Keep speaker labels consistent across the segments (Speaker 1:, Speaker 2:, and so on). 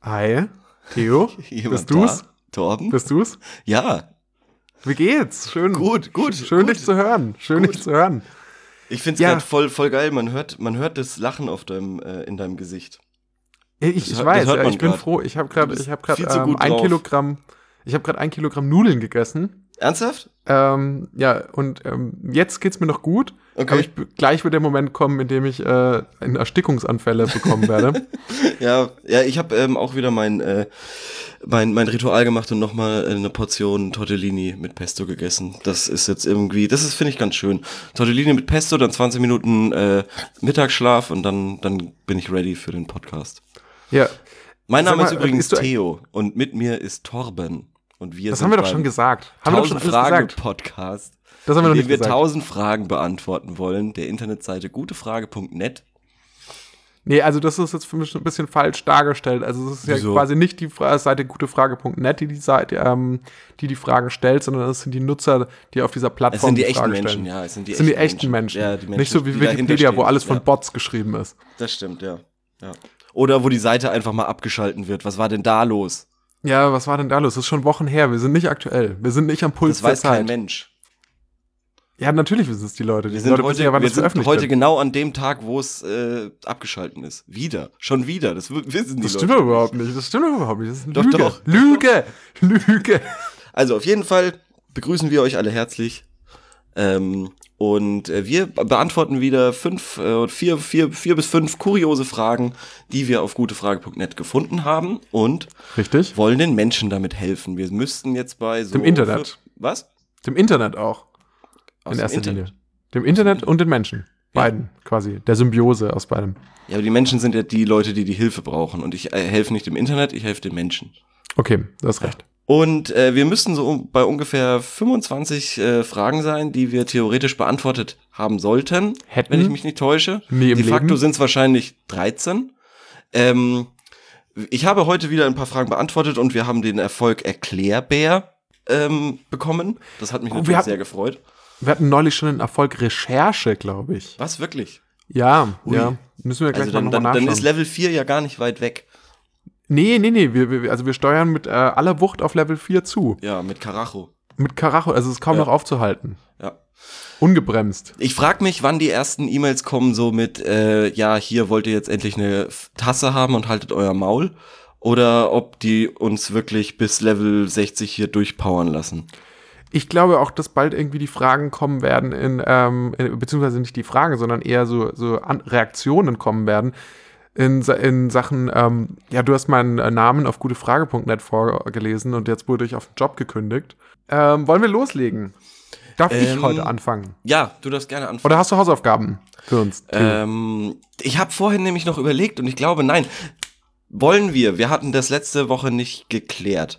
Speaker 1: Hi, Theo, bist du's?
Speaker 2: Torben?
Speaker 1: Bist du's?
Speaker 2: Ja.
Speaker 1: Wie geht's? Schön.
Speaker 2: Gut.
Speaker 1: Schön, dich zu hören. Dich zu hören.
Speaker 2: Ich find's gerade voll geil. Man hört das Lachen auf in deinem Gesicht.
Speaker 1: Ich weiß, ich bin froh. Ich habe gerade ein Kilogramm Nudeln gegessen.
Speaker 2: Ernsthaft?
Speaker 1: Jetzt geht's mir noch gut.
Speaker 2: Okay.
Speaker 1: Aber gleich wird der Moment kommen, in dem ich Erstickungsanfälle bekommen werde.
Speaker 2: Ja, ich habe auch wieder mein Ritual gemacht und nochmal eine Portion Tortellini mit Pesto gegessen. Das ist jetzt irgendwie, finde ich ganz schön. Tortellini mit Pesto, dann 20 Minuten Mittagsschlaf und dann bin ich ready für den Podcast.
Speaker 1: Ja.
Speaker 2: Mein Name ist übrigens Theo und mit mir ist Torben. Und
Speaker 1: das haben wir doch schon gesagt.
Speaker 2: 1000 Fragen Podcast.
Speaker 1: Das haben wir noch nicht
Speaker 2: gesagt.
Speaker 1: Wir
Speaker 2: 1000 Fragen beantworten wollen, der Internetseite gutefrage.net.
Speaker 1: Nee, also das ist jetzt für mich ein bisschen falsch dargestellt. Also es ist ja quasi nicht die Seite gutefrage.net, die Fragen stellt, sondern es sind die Nutzer, die auf dieser Plattform die Fragen stellen.
Speaker 2: Es sind
Speaker 1: die echten Menschen.
Speaker 2: Ja, die Menschen.
Speaker 1: Nicht so wie Wikipedia, wo alles von Bots geschrieben ist.
Speaker 2: Das stimmt, ja. Oder wo die Seite einfach mal abgeschalten wird. Was war denn da los?
Speaker 1: Ja, was war denn da los? Das ist schon Wochen her. Wir sind nicht aktuell. Wir sind nicht am Puls der Zeit.
Speaker 2: Das weiß kein Mensch.
Speaker 1: Ja, natürlich wissen es die Leute.
Speaker 2: Wir sind heute genau an dem Tag, wo es abgeschalten ist. Schon wieder. Das wissen die Leute.
Speaker 1: Das stimmt doch überhaupt nicht. Das ist eine Lüge.
Speaker 2: Doch.
Speaker 1: Lüge.
Speaker 2: Also auf jeden Fall begrüßen wir euch alle herzlich. Und wir beantworten wieder 4 bis 5 kuriose Fragen, die wir auf gutefrage.net gefunden haben und
Speaker 1: richtig
Speaker 2: wollen den Menschen damit helfen. Wir müssten jetzt bei so...
Speaker 1: Dem Internet.
Speaker 2: Was?
Speaker 1: Dem Internet auch. In erster Linie. Dem Internet und den Menschen. Beiden quasi. Der Symbiose aus beidem.
Speaker 2: Ja, aber die Menschen sind ja die Leute, die Hilfe brauchen. Und ich helfe nicht dem Internet, ich helfe den Menschen.
Speaker 1: Okay, du hast recht.
Speaker 2: Und wir müssten so bei ungefähr 25 Fragen sein, die wir theoretisch beantwortet haben sollten, wenn ich mich nicht täusche.
Speaker 1: De
Speaker 2: facto sind es wahrscheinlich 13. Ich habe heute wieder ein paar Fragen beantwortet und wir haben den Erfolg Erklärbär bekommen. Das hat mich natürlich sehr gefreut.
Speaker 1: Wir hatten neulich schon den Erfolg Recherche, glaube ich.
Speaker 2: Was, wirklich?
Speaker 1: Ja. Müssen wir gleich mal nochmal nachschauen.
Speaker 2: Dann ist Level 4 ja gar nicht weit weg.
Speaker 1: Nee. Wir steuern mit aller Wucht auf Level 4 zu.
Speaker 2: Ja, mit Karacho.
Speaker 1: Also es ist kaum noch aufzuhalten.
Speaker 2: Ja.
Speaker 1: Ungebremst.
Speaker 2: Ich frage mich, wann die ersten E-Mails kommen, so mit, hier wollt ihr jetzt endlich eine Tasse haben und haltet euer Maul. Oder ob die uns wirklich bis Level 60 hier durchpowern lassen.
Speaker 1: Ich glaube auch, dass bald irgendwie die Fragen kommen werden, beziehungsweise nicht die Fragen, sondern eher so Reaktionen kommen werden in Sachen, du hast meinen Namen auf gutefrage.net vorgelesen und jetzt wurde ich auf den Job gekündigt. Wollen wir loslegen? Darf ich heute anfangen?
Speaker 2: Ja, du darfst gerne anfangen.
Speaker 1: Oder hast du Hausaufgaben für uns?
Speaker 2: Ich habe vorhin nämlich noch überlegt und ich glaube, nein, wollen wir. Wir hatten das letzte Woche nicht geklärt.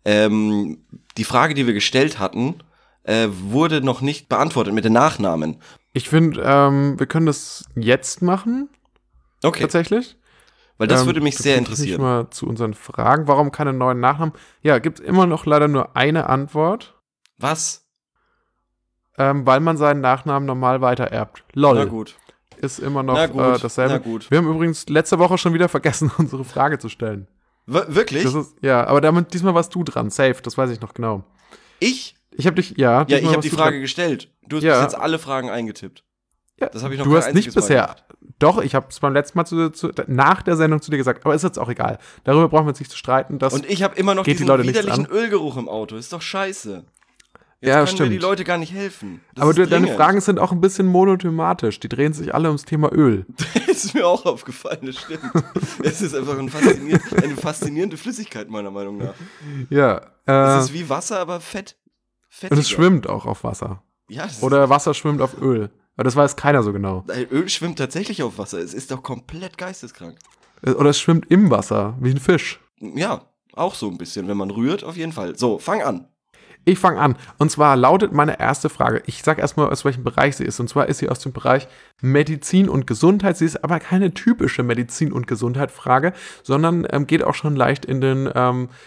Speaker 2: Die Frage, die wir gestellt hatten, wurde noch nicht beantwortet mit den Nachnamen.
Speaker 1: Ich finde, wir können das jetzt machen.
Speaker 2: Okay.
Speaker 1: Tatsächlich.
Speaker 2: Weil das würde mich sehr interessieren.
Speaker 1: Mal zu unseren Fragen. Warum keine neuen Nachnamen? Ja, gibt es immer noch leider nur eine Antwort.
Speaker 2: Was?
Speaker 1: Weil man seinen Nachnamen normal weitererbt. Lol.
Speaker 2: Na gut.
Speaker 1: Ist immer noch dasselbe.
Speaker 2: Na gut.
Speaker 1: Wir haben übrigens letzte Woche schon wieder vergessen, unsere Frage zu stellen.
Speaker 2: Wirklich?
Speaker 1: Aber diesmal warst du dran. Safe, das weiß ich noch genau.
Speaker 2: Ich?
Speaker 1: Ich habe dich,
Speaker 2: ich habe die Frage gestellt. Du hast bis jetzt alle Fragen eingetippt.
Speaker 1: Ja,
Speaker 2: das habe ich noch
Speaker 1: du hast nicht bisher. Doch, ich habe es beim letzten Mal nach der Sendung zu dir gesagt, aber ist jetzt auch egal. Darüber brauchen wir uns nicht zu streiten.
Speaker 2: Und ich habe immer noch diesen widerlichen Ölgeruch im Auto. Ist doch scheiße. Jetzt können mir die Leute gar nicht helfen.
Speaker 1: Aber deine Fragen sind auch ein bisschen monothematisch. Die drehen sich alle ums Thema Öl.
Speaker 2: Das ist mir auch aufgefallen, das stimmt. Es ist einfach eine faszinierende Flüssigkeit, meiner Meinung nach.
Speaker 1: Ja.
Speaker 2: Es ist wie Wasser, aber fettiger.
Speaker 1: Und es schwimmt auch auf Wasser.
Speaker 2: Ja,
Speaker 1: oder Wasser schwimmt auf Öl. Aber das weiß keiner so genau.
Speaker 2: Öl schwimmt tatsächlich auf Wasser. Es ist doch komplett geisteskrank.
Speaker 1: Oder es schwimmt im Wasser, wie ein Fisch.
Speaker 2: Ja, auch so ein bisschen, wenn man rührt, auf jeden Fall. So, fang an.
Speaker 1: Ich fange an. Und zwar lautet meine erste Frage, ich sage erstmal, aus welchem Bereich sie ist. Und zwar ist sie aus dem Bereich Medizin und Gesundheit. Sie ist aber keine typische Medizin- und Gesundheit-Frage, sondern geht auch schon leicht in den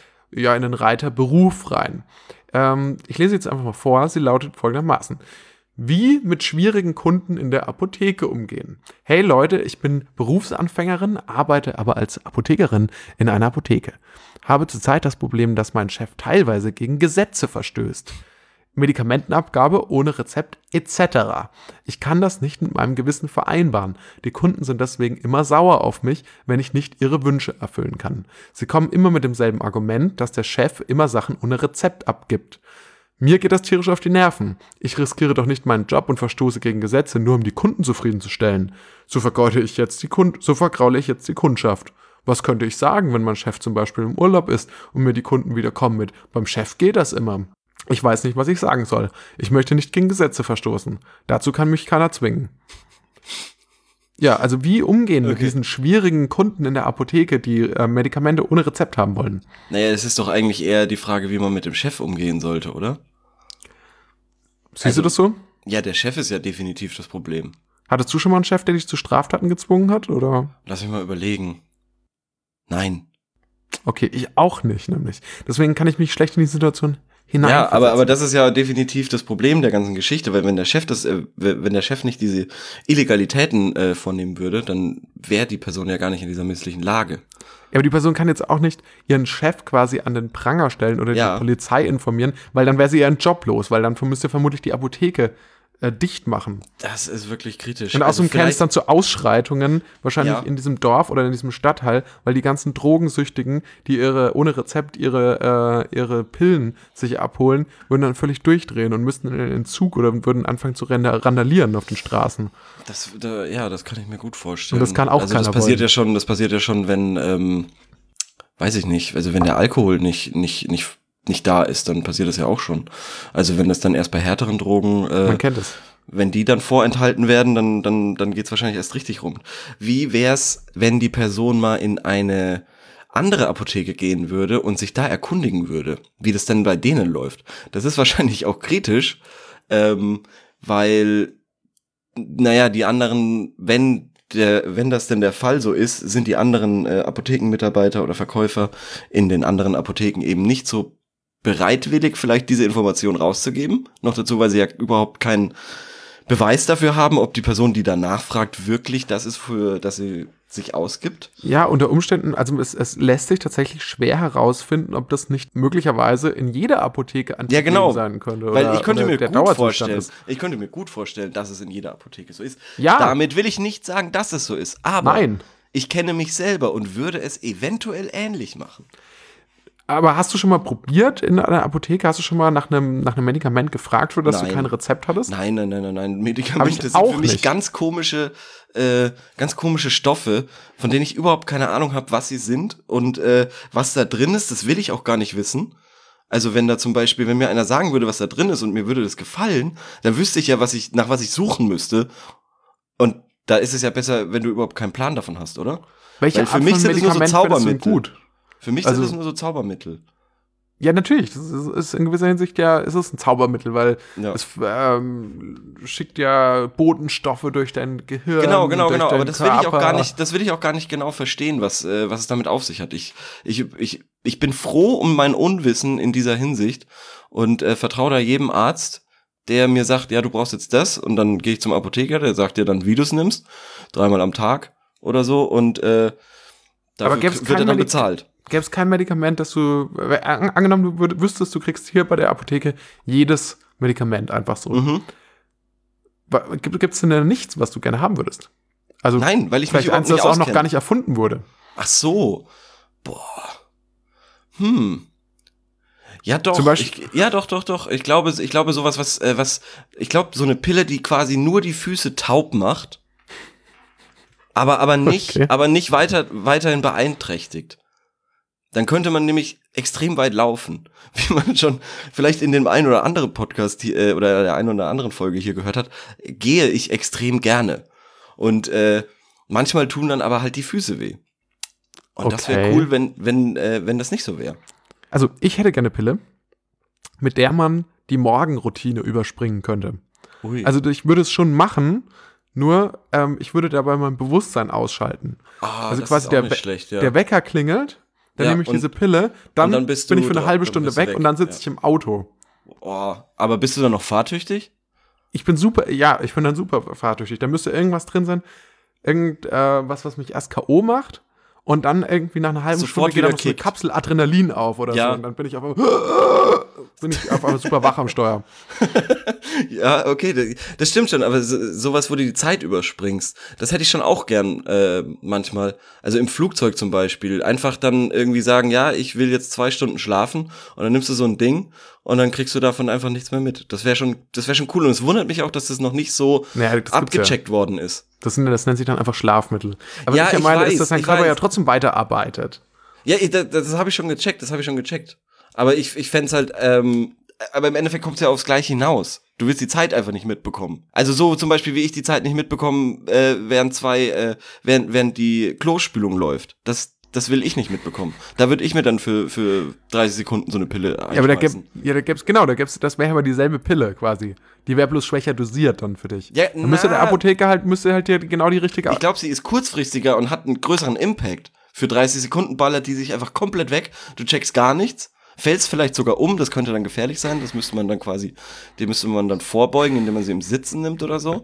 Speaker 1: Reiter Beruf rein. Ich lese jetzt einfach mal vor. Sie lautet folgendermaßen. Wie mit schwierigen Kunden in der Apotheke umgehen. Hey Leute, ich bin Berufsanfängerin, arbeite aber als Apothekerin in einer Apotheke. Habe zurzeit das Problem, dass mein Chef teilweise gegen Gesetze verstößt. Medikamentenabgabe ohne Rezept etc. Ich kann das nicht mit meinem Gewissen vereinbaren. Die Kunden sind deswegen immer sauer auf mich, wenn ich nicht ihre Wünsche erfüllen kann. Sie kommen immer mit demselben Argument, dass der Chef immer Sachen ohne Rezept abgibt. Mir geht das tierisch auf die Nerven. Ich riskiere doch nicht meinen Job und verstoße gegen Gesetze, nur um die Kunden zufriedenzustellen. So vergraule ich jetzt die Kundschaft. Was könnte ich sagen, wenn mein Chef zum Beispiel im Urlaub ist und mir die Kunden wieder kommen mit, beim Chef geht das immer. Ich weiß nicht, was ich sagen soll. Ich möchte nicht gegen Gesetze verstoßen. Dazu kann mich keiner zwingen. Ja, also wie umgehen mit diesen schwierigen Kunden in der Apotheke, die Medikamente ohne Rezept haben wollen?
Speaker 2: Naja, es ist doch eigentlich eher die Frage, wie man mit dem Chef umgehen sollte, oder?
Speaker 1: Siehst du das so?
Speaker 2: Ja, der Chef ist ja definitiv das Problem.
Speaker 1: Hattest du schon mal einen Chef, der dich zu Straftaten gezwungen hat, oder?
Speaker 2: Lass mich mal überlegen. Nein.
Speaker 1: Okay, ich auch nicht, nämlich. Deswegen kann ich mich schlecht in die Situation hineinversetzen.
Speaker 2: Ja, aber das ist ja definitiv das Problem der ganzen Geschichte, weil wenn der Chef nicht diese Illegalitäten vornehmen würde, dann wäre die Person ja gar nicht in dieser misslichen Lage.
Speaker 1: Ja, aber die Person kann jetzt auch nicht ihren Chef quasi an den Pranger stellen oder die Polizei informieren, weil dann wäre sie ihren Job los, weil dann müsste vermutlich die Apotheke dicht machen.
Speaker 2: Das ist wirklich kritisch.
Speaker 1: Und außerdem käme es dann zu Ausschreitungen, wahrscheinlich in diesem Dorf oder in diesem Stadtteil, weil die ganzen Drogensüchtigen, die ohne Rezept ihre Pillen sich abholen, würden dann völlig durchdrehen und müssten in den Entzug oder würden anfangen zu randalieren auf den Straßen.
Speaker 2: Das kann ich mir gut vorstellen.
Speaker 1: Und das kann auch keiner
Speaker 2: das passiert ja schon, wenn, weiß ich nicht, also wenn der Alkohol nicht da ist, dann passiert das ja auch schon. Also wenn das dann erst bei härteren Drogen,
Speaker 1: man kennt es.
Speaker 2: Wenn die dann vorenthalten werden, dann geht's wahrscheinlich erst richtig rum. Wie wär's, wenn die Person mal in eine andere Apotheke gehen würde und sich da erkundigen würde, wie das denn bei denen läuft? Das ist wahrscheinlich auch kritisch, weil, naja, die anderen, wenn das denn der Fall so ist, sind die anderen Apothekenmitarbeiter oder Verkäufer in den anderen Apotheken eben nicht so bereitwillig, vielleicht diese Information rauszugeben. Noch dazu, weil sie ja überhaupt keinen Beweis dafür haben, ob die Person, die danach fragt, wirklich das ist, für das sie sich ausgibt.
Speaker 1: Ja, unter Umständen, also es lässt sich tatsächlich schwer herausfinden, ob das nicht möglicherweise in jeder Apotheke anzugeben sein könnte.
Speaker 2: Weil ich könnte mir gut vorstellen, dass es in jeder Apotheke so ist.
Speaker 1: Ja.
Speaker 2: Damit will ich nicht sagen, dass es so ist. Aber
Speaker 1: nein.
Speaker 2: Ich kenne mich selber und würde es eventuell ähnlich machen.
Speaker 1: Aber hast du schon mal probiert in einer Apotheke? Hast du schon mal nach einem Medikament gefragt, für das du kein Rezept hattest?
Speaker 2: Nein. Medikamente sind für mich ganz komische Stoffe, von denen ich überhaupt keine Ahnung habe, was sie sind und was da drin ist. Das will ich auch gar nicht wissen. Also wenn da zum Beispiel, wenn mir einer sagen würde, was da drin ist und mir würde das gefallen, dann wüsste ich ja, nach was ich suchen müsste. Und da ist es ja besser, wenn du überhaupt keinen Plan davon hast, oder?
Speaker 1: Welche Art von Medikament findest du gut?
Speaker 2: Für mich sind das nur so Zaubermittel.
Speaker 1: Ja, natürlich. Das ist in gewisser Hinsicht ist es ein Zaubermittel, weil es schickt ja Botenstoffe durch dein Gehirn.
Speaker 2: Genau. Aber das will ich auch gar nicht genau verstehen, was es damit auf sich hat. Ich bin froh um mein Unwissen in dieser Hinsicht und vertraue da jedem Arzt, der mir sagt, ja, du brauchst jetzt das, und dann gehe ich zum Apotheker, der sagt dir dann, wie du es nimmst, 3-mal am Tag oder so, und dafür wird er dann bezahlt.
Speaker 1: Gäbe es kein Medikament, das du, angenommen, du wüsstest, du kriegst hier bei der Apotheke jedes Medikament einfach so.
Speaker 2: Mhm.
Speaker 1: Gibt es denn nichts, was du gerne haben würdest? Also
Speaker 2: nein, weil ich mich überhaupt
Speaker 1: nicht auskenne. Das auch noch gar nicht erfunden wurde.
Speaker 2: Ach so. Boah. Ja, doch.
Speaker 1: Zum Beispiel,
Speaker 2: doch. Ich glaube sowas, ich glaube, so eine Pille, die quasi nur die Füße taub macht, aber nicht weiterhin beeinträchtigt. Dann könnte man nämlich extrem weit laufen, wie man schon vielleicht in dem einen oder anderen Podcast oder der einen oder anderen Folge hier gehört hat, gehe ich extrem gerne. Und manchmal tun dann aber halt die Füße weh. Und das wäre cool, wenn das nicht so wäre.
Speaker 1: Also ich hätte gerne eine Pille, mit der man die Morgenroutine überspringen könnte.
Speaker 2: Ui.
Speaker 1: Also ich würde es schon machen, nur ich würde dabei mein Bewusstsein ausschalten.
Speaker 2: Also quasi
Speaker 1: der Wecker klingelt, dann nehme ich diese Pille, dann bin ich für eine halbe Stunde weg und dann sitze ich im Auto.
Speaker 2: Oh, aber bist du dann noch fahrtüchtig?
Speaker 1: ich bin dann super fahrtüchtig. Da müsste irgendwas drin sein, was mich erst K.O. macht und dann irgendwie nach einer halben
Speaker 2: Sofort
Speaker 1: Stunde geht dann noch so eine
Speaker 2: kickt.
Speaker 1: Kapsel Adrenalin auf oder
Speaker 2: Ja.
Speaker 1: so. Und dann bin ich auf einmal super wach am Steuer.
Speaker 2: Ja, okay, das stimmt schon, aber sowas, wo du die Zeit überspringst, das hätte ich schon auch gern manchmal. Also im Flugzeug zum Beispiel, einfach dann irgendwie sagen, ja, ich will jetzt 2 Stunden schlafen und dann nimmst du so ein Ding und dann kriegst du davon einfach nichts mehr mit. Das wäre schon cool und es wundert mich auch, dass das noch nicht so
Speaker 1: Naja, das
Speaker 2: abgecheckt worden ist.
Speaker 1: Das nennt sich dann einfach Schlafmittel. Aber
Speaker 2: Ja,
Speaker 1: ich meine,
Speaker 2: weiß,
Speaker 1: ist, dass dein
Speaker 2: ich
Speaker 1: Körper
Speaker 2: weiß.
Speaker 1: ja trotzdem weiterarbeitet.
Speaker 2: Ja, das habe ich schon gecheckt, Aber ich fänd's halt, aber im Endeffekt kommt's ja aufs Gleiche hinaus. Du willst die Zeit einfach nicht mitbekommen. Also so zum Beispiel, wie ich die Zeit nicht mitbekomme, während die Klospülung läuft. Das will ich nicht mitbekommen. Da würde ich mir dann für 30 Sekunden so eine Pille
Speaker 1: Ja, aber
Speaker 2: einschmeißen.
Speaker 1: das wäre aber dieselbe Pille quasi. Die wäre bloß schwächer dosiert dann für dich.
Speaker 2: Ja,
Speaker 1: Dann müsste der Apotheker müsste dir genau die richtige.
Speaker 2: Ich glaube, sie ist kurzfristiger und hat einen größeren Impact. Für 30 Sekunden ballert die sich einfach komplett weg. Du checkst gar nichts. Fällst vielleicht sogar um, das könnte dann gefährlich sein. Dem müsste man dann vorbeugen, indem man sie im Sitzen nimmt oder so.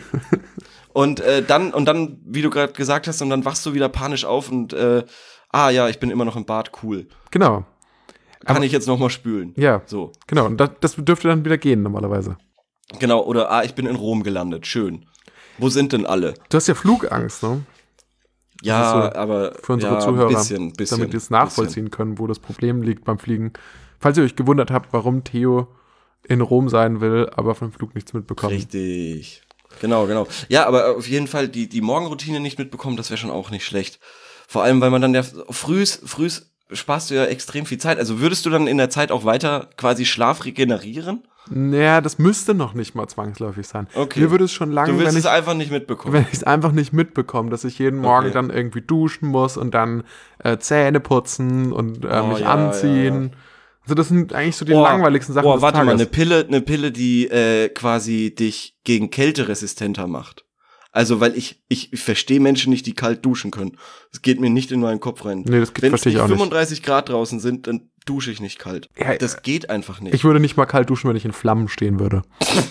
Speaker 2: Und dann, wie du gerade gesagt hast, und dann wachst du wieder panisch auf und ja, ich bin immer noch im Bad, cool.
Speaker 1: Genau.
Speaker 2: Kann ich jetzt noch mal spülen?
Speaker 1: Ja.
Speaker 2: So.
Speaker 1: Genau. Und das dürfte dann wieder gehen normalerweise.
Speaker 2: Genau, oder ich bin in Rom gelandet, schön. Wo sind denn alle?
Speaker 1: Du hast ja Flugangst, ne?
Speaker 2: Ja,
Speaker 1: so
Speaker 2: aber
Speaker 1: für unsere
Speaker 2: ja,
Speaker 1: Zuhörer,
Speaker 2: bisschen,
Speaker 1: damit die es nachvollziehen können, wo das Problem liegt beim Fliegen. Falls ihr euch gewundert habt, warum Theo in Rom sein will, aber vom Flug nichts mitbekommt.
Speaker 2: Richtig. Genau. Ja, aber auf jeden Fall die Morgenroutine nicht mitbekommen, das wäre schon auch nicht schlecht. Vor allem, weil man dann ja frühs sparst du ja extrem viel Zeit. Also würdest du dann in der Zeit auch weiter quasi Schlaf regenerieren?
Speaker 1: Naja, das müsste noch nicht mal zwangsläufig sein.
Speaker 2: Okay.
Speaker 1: Mir würde es schon lange,
Speaker 2: Du willst es einfach nicht mitbekommen.
Speaker 1: wenn ich es einfach nicht mitbekomme, dass ich jeden Morgen dann irgendwie duschen muss und dann Zähne putzen und mich anziehen. Ja. Also das sind eigentlich so die langweiligsten Sachen des
Speaker 2: warte
Speaker 1: Tages.
Speaker 2: Mal, eine Pille, die quasi dich gegen Kälte resistenter macht. Also, weil ich verstehe Menschen nicht, die kalt duschen können. Das geht mir nicht in meinen Kopf rein.
Speaker 1: Nee, das verstehe ich auch nicht.
Speaker 2: Wenn 35 Grad draußen sind, dann dusche ich nicht kalt.
Speaker 1: Ja,
Speaker 2: das geht einfach nicht.
Speaker 1: Ich würde nicht mal kalt duschen, wenn ich in Flammen stehen würde.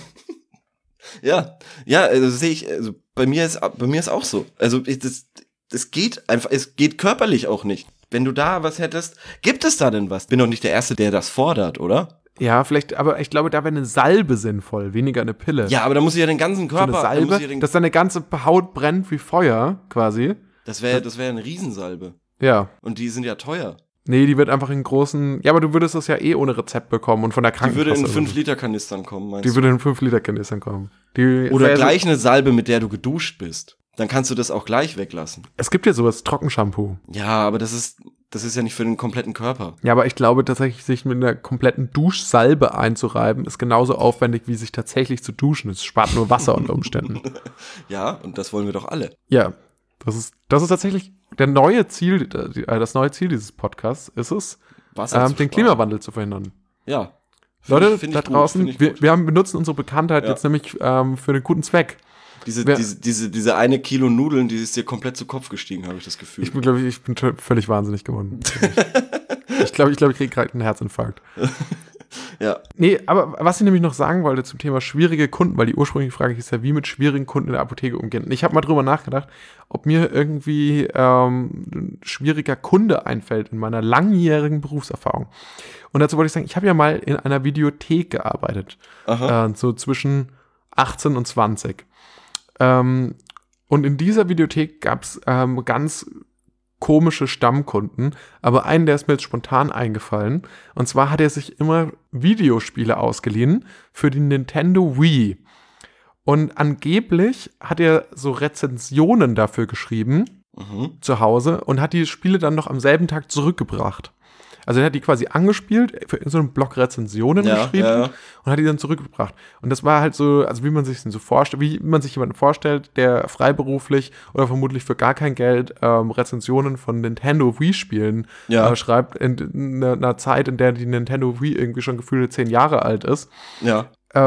Speaker 2: Ja, also sehe ich, also bei mir ist auch so. Also das geht einfach, es geht körperlich auch nicht. Wenn du da was hättest, gibt es da denn was? Bin doch nicht der Erste, der das fordert, oder?
Speaker 1: Ja, vielleicht, aber ich glaube, da wäre eine Salbe sinnvoll, weniger eine Pille.
Speaker 2: Ja, aber da muss ich ja den ganzen Körper...
Speaker 1: So eine Salbe, dass deine ganze Haut brennt wie Feuer, quasi.
Speaker 2: Das wäre eine Riesensalbe.
Speaker 1: Ja.
Speaker 2: Und die sind ja teuer.
Speaker 1: Nee, die wird einfach in großen... Ja, aber du würdest das ja ohne Rezept bekommen und von der Krankenkasse.
Speaker 2: Die würde in 5-Liter-Kanistern kommen, meinst du?
Speaker 1: Die würde in 5-Liter-Kanistern kommen.
Speaker 2: Oder gleich eine Salbe, mit der du geduscht bist. Dann kannst du das auch gleich weglassen.
Speaker 1: Es gibt ja sowas, Trockenshampoo.
Speaker 2: Ja, aber das ist ja nicht für den kompletten Körper.
Speaker 1: Ja, aber ich glaube tatsächlich, sich mit einer kompletten Duschsalbe einzureiben, ist genauso aufwendig, wie sich tatsächlich zu duschen. Es spart nur Wasser unter Umständen.
Speaker 2: Ja, und das wollen wir doch alle.
Speaker 1: Ja, das ist tatsächlich das neue Ziel dieses Podcasts, ist es, den Klimawandel zu verhindern.
Speaker 2: Ja.
Speaker 1: Leute, da draußen, wir benutzen unsere Bekanntheit jetzt nämlich für einen guten Zweck.
Speaker 2: Diese eine Kilo Nudeln, die ist dir komplett zu Kopf gestiegen, habe ich das Gefühl.
Speaker 1: Ich bin völlig wahnsinnig geworden. ich glaube, ich kriege gerade einen Herzinfarkt.
Speaker 2: Ja.
Speaker 1: Nee, aber was ich nämlich noch sagen wollte zum Thema schwierige Kunden, weil die ursprüngliche Frage ist ja, wie mit schwierigen Kunden in der Apotheke umgehen. Und ich habe mal drüber nachgedacht, ob mir irgendwie ein schwieriger Kunde einfällt in meiner langjährigen Berufserfahrung. Und dazu wollte ich sagen, ich habe ja mal in einer Videothek gearbeitet. So zwischen 18 und 20. Und in dieser Videothek gab es ganz komische Stammkunden, aber einen, der ist mir jetzt spontan eingefallen. Und zwar hat er sich immer Videospiele ausgeliehen für die Nintendo Wii. Und angeblich hat er so Rezensionen dafür geschrieben zu Hause und hat die Spiele dann noch am selben Tag zurückgebracht. Also er hat die quasi angespielt, in so einem Block Rezensionen geschrieben und hat die dann zurückgebracht. Und das war halt so, also wie man sich jemanden vorstellt, der freiberuflich oder vermutlich für gar kein Geld Rezensionen von Nintendo Wii-Spielen schreibt, in einer Zeit, in der die Nintendo Wii irgendwie schon gefühlte 10 Jahre alt ist.
Speaker 2: Ja.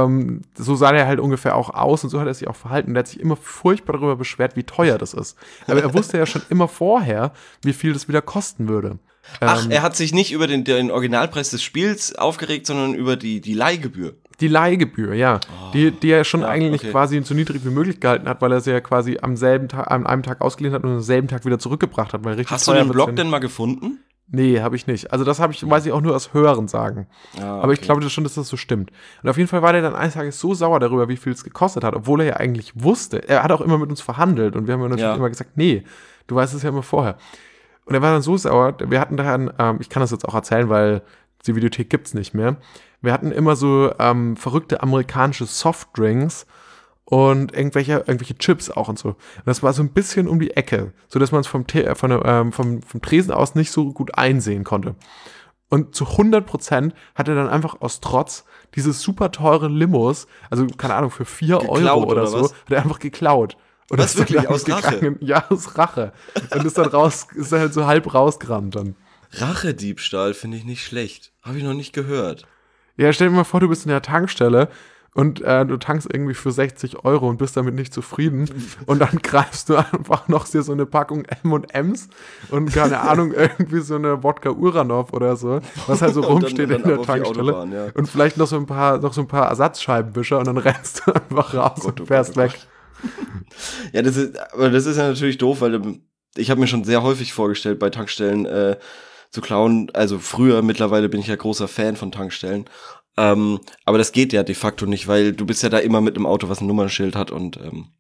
Speaker 1: So sah der halt ungefähr auch aus und so hat er sich auch verhalten. Und er hat sich immer furchtbar darüber beschwert, wie teuer das ist. Aber er wusste ja schon immer vorher, wie viel das wieder kosten würde.
Speaker 2: Ach, er hat sich nicht über den Originalpreis des Spiels aufgeregt, sondern über die Leihgebühr.
Speaker 1: Die Leihgebühr, ja. Die er schon eigentlich quasi so niedrig wie möglich gehalten hat, weil er sie ja quasi an einem Tag ausgeliehen hat und am selben Tag wieder zurückgebracht hat. Weil
Speaker 2: Hast du den Blog denn mal gefunden?
Speaker 1: Nee, habe ich nicht. Also das weiß ich auch nur aus Hören sagen. Aber ich glaube schon, dass das so stimmt. Und auf jeden Fall war der dann eines Tages so sauer darüber, wie viel es gekostet hat, obwohl er ja eigentlich wusste. Er hat auch immer mit uns verhandelt und wir haben ja natürlich immer gesagt, nee, du weißt es ja immer vorher. Und er war dann so sauer, wir hatten dann, ich kann das jetzt auch erzählen, weil die Videothek gibt's nicht mehr. Wir hatten immer so verrückte amerikanische Softdrinks und irgendwelche Chips auch und so. Und das war so ein bisschen um die Ecke, sodass man es vom Tresen aus nicht so gut einsehen konnte. Und zu 100% hat er dann einfach aus Trotz dieses super teure Limos, also keine Ahnung, für 4 Euro oder so, hat er einfach geklaut. Und
Speaker 2: das wirklich aus Rache?
Speaker 1: Ja, aus Rache. Und ist dann halt so halb rausgerannt dann.
Speaker 2: Rachediebstahl finde ich nicht schlecht. Habe ich noch nicht gehört.
Speaker 1: Ja, stell dir mal vor, du bist in der Tankstelle und du tankst irgendwie für 60 Euro und bist damit nicht zufrieden und dann greifst du einfach noch dir so eine Packung M&M's und keine Ahnung, irgendwie so eine Wodka Uranov oder so, was halt so rumsteht in der Tankstelle und vielleicht noch so ein paar Ersatzscheibenwischer und dann rennst du einfach raus und fährst weg.
Speaker 2: Ja, das ist ja natürlich doof, weil ich habe mir schon sehr häufig vorgestellt, bei Tankstellen zu klauen. Also früher, mittlerweile bin ich ja großer Fan von Tankstellen. Aber das geht ja de facto nicht, weil du bist ja da immer mit einem Auto, was ein Nummernschild hat und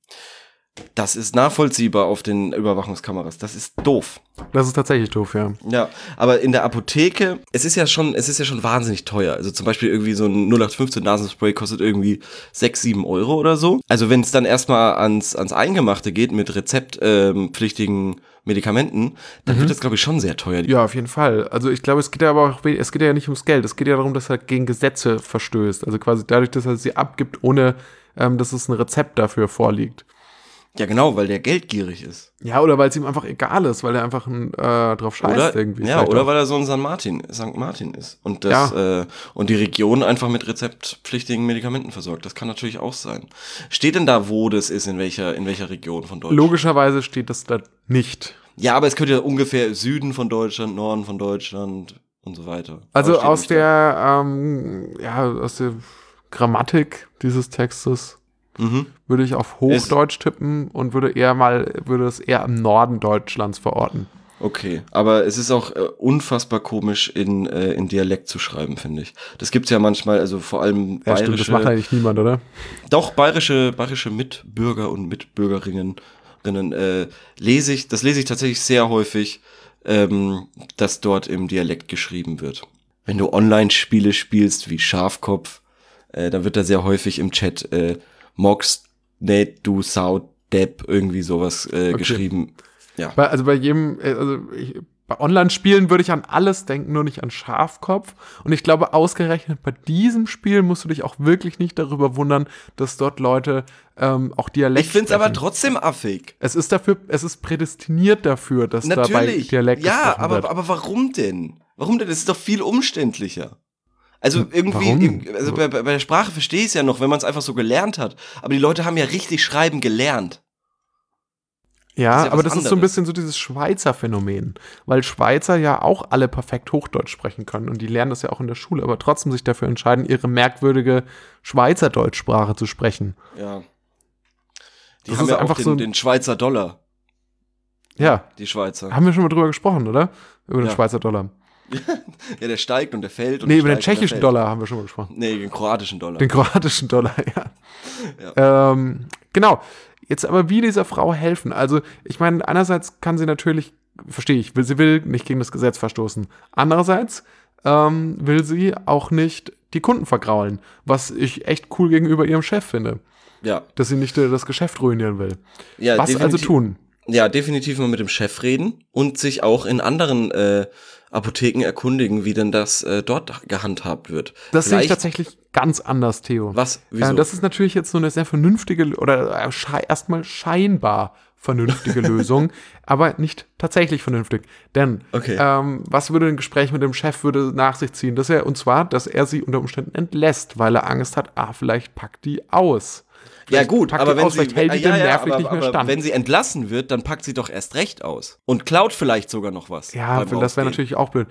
Speaker 2: das ist nachvollziehbar auf den Überwachungskameras. Das ist doof.
Speaker 1: Das ist tatsächlich doof, ja.
Speaker 2: Ja, aber in der Apotheke, es ist ja schon wahnsinnig teuer. Also zum Beispiel irgendwie so ein 0815 Nasenspray kostet irgendwie 6, 7 Euro oder so. Also wenn es dann erstmal ans Eingemachte geht mit rezeptpflichtigen Medikamenten, dann wird das, glaube ich, schon sehr teuer.
Speaker 1: Ja, auf jeden Fall. Also ich glaube, es geht ja nicht ums Geld. Es geht ja darum, dass er gegen Gesetze verstößt. Also quasi dadurch, dass er sie abgibt, ohne dass es ein Rezept dafür vorliegt.
Speaker 2: Ja, genau, weil der geldgierig ist.
Speaker 1: Ja, oder weil es ihm einfach egal ist, weil er einfach drauf scheißt irgendwie.
Speaker 2: Ja, oder weil er so ein St. Martin ist. Und und die Region einfach mit rezeptpflichtigen Medikamenten versorgt. Das kann natürlich auch sein. Steht denn da, wo das ist, in welcher Region von Deutschland?
Speaker 1: Logischerweise steht das da nicht.
Speaker 2: Ja, aber es könnte ja ungefähr Süden von Deutschland, Norden von Deutschland und so weiter.
Speaker 1: Also aus der Grammatik dieses Textes würde ich auf Hochdeutsch tippen und würde es eher im Norden Deutschlands verorten.
Speaker 2: Okay, aber es ist auch unfassbar komisch in Dialekt zu schreiben, finde ich. Das gibt's ja manchmal, also vor allem bayerische.
Speaker 1: Ja, stimmt, das macht eigentlich niemand, oder?
Speaker 2: Doch, bayerische Mitbürger und Mitbürgerinnen lese ich tatsächlich sehr häufig, dass dort im Dialekt geschrieben wird. Wenn du Online-Spiele spielst wie Schafkopf, dann wird da sehr häufig im Chat Mox, net, du Sau, Depp, irgendwie sowas geschrieben. Ja.
Speaker 1: Bei Online-Spielen würde ich an alles denken, nur nicht an Schafkopf. Und ich glaube, ausgerechnet bei diesem Spiel musst du dich auch wirklich nicht darüber wundern, dass dort Leute auch Dialekt
Speaker 2: Ich finde es aber trotzdem affig.
Speaker 1: Es ist prädestiniert dafür, dass dabei Dialekt gesprochen wird.
Speaker 2: Aber warum denn? Warum denn? Das ist doch viel umständlicher. Also irgendwie, bei der Sprache verstehe ich es ja noch, wenn man es einfach so gelernt hat. Aber die Leute haben ja richtig schreiben gelernt.
Speaker 1: Ja, aber das ist so ein bisschen so dieses Schweizer Phänomen. Weil Schweizer ja auch alle perfekt Hochdeutsch sprechen können. Und die lernen das ja auch in der Schule, aber trotzdem sich dafür entscheiden, ihre merkwürdige Schweizerdeutschsprache zu sprechen.
Speaker 2: Ja. Die haben ja einfach auch den Schweizer Dollar.
Speaker 1: Ja.
Speaker 2: Die Schweizer.
Speaker 1: Haben wir schon mal drüber gesprochen, oder? Über den Schweizer Dollar.
Speaker 2: Ja, der steigt und der fällt. Und
Speaker 1: über den tschechischen Dollar haben wir schon mal gesprochen.
Speaker 2: Nee, den kroatischen Dollar.
Speaker 1: Den kroatischen Dollar, ja. Genau. Jetzt aber wie dieser Frau helfen? Also, ich meine, einerseits kann sie natürlich, verstehe ich, sie will nicht gegen das Gesetz verstoßen. Andererseits will sie auch nicht die Kunden vergraulen, was ich echt cool gegenüber ihrem Chef finde.
Speaker 2: Ja.
Speaker 1: Dass sie nicht das Geschäft ruinieren will.
Speaker 2: Ja,
Speaker 1: was also tun?
Speaker 2: Ja, definitiv mal mit dem Chef reden und sich auch in anderen Apotheken erkundigen, wie denn das dort gehandhabt wird.
Speaker 1: Das sehe ich tatsächlich ganz anders, Theo.
Speaker 2: Was? Wieso?
Speaker 1: Das ist natürlich jetzt so eine sehr vernünftige oder erstmal scheinbar vernünftige Lösung, aber nicht tatsächlich vernünftig. Denn was würde ein Gespräch mit dem Chef nach sich ziehen? Dass er sie unter Umständen entlässt, weil er Angst hat, vielleicht packt die aus.
Speaker 2: Ja gut, aber wenn
Speaker 1: wenn
Speaker 2: sie entlassen wird, dann packt sie doch erst recht aus. Und klaut vielleicht sogar noch was.
Speaker 1: Ja, das wäre natürlich auch blöd.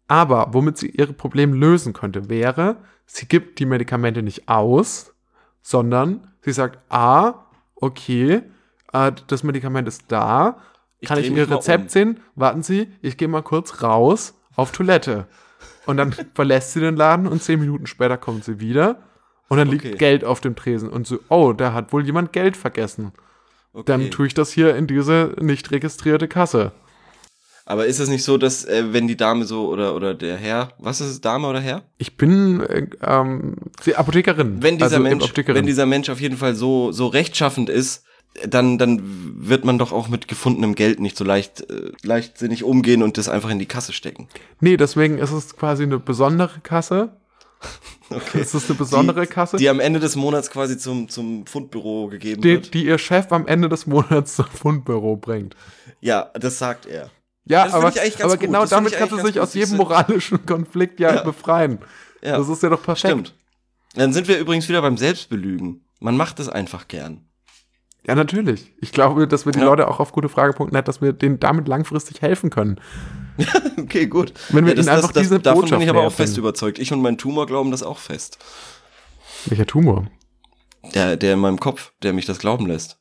Speaker 1: Aber womit sie ihre Probleme lösen könnte, wäre, sie gibt die Medikamente nicht aus, sondern sie sagt, okay, das Medikament ist da, kann ich Ihr Rezept sehen? Warten Sie, ich gehe mal kurz raus auf Toilette. Und dann verlässt sie den Laden und 10 Minuten später kommt sie wieder und dann liegt Geld auf dem Tresen. Und so, da hat wohl jemand Geld vergessen. Dann tue ich das hier in diese nicht registrierte Kasse.
Speaker 2: Aber ist es nicht so, dass wenn die Dame so oder der Herr, was ist es, Dame oder Herr?
Speaker 1: Ich bin die Apothekerin.
Speaker 2: Wenn dieser Mensch auf jeden Fall so rechtschaffend ist, dann wird man doch auch mit gefundenem Geld nicht so leichtsinnig umgehen und das einfach in die Kasse stecken.
Speaker 1: Nee, deswegen ist es quasi eine besondere Kasse. Okay. Es ist eine besondere Kasse.
Speaker 2: Die am Ende des Monats quasi zum Fundbüro gegeben wird.
Speaker 1: Die ihr Chef am Ende des Monats zum Fundbüro bringt.
Speaker 2: Ja, das sagt er.
Speaker 1: Ja, aber genau damit kannst du sich aus jedem moralischen Konflikt befreien. Ja. Das ist ja doch perfekt. Stimmt.
Speaker 2: Dann sind wir übrigens wieder beim Selbstbelügen. Man macht es einfach gern.
Speaker 1: Ja, natürlich. Ich glaube, dass wir die Leute auch auf gutefrage.net, dass wir denen damit langfristig helfen können.
Speaker 2: Okay, gut.
Speaker 1: Wenn wir ihnen einfach diese Botschaft
Speaker 2: davon bin ich aber auch fest überzeugt. Ich und mein Tumor glauben das auch fest.
Speaker 1: Welcher Tumor?
Speaker 2: Der in meinem Kopf, der mich das glauben lässt.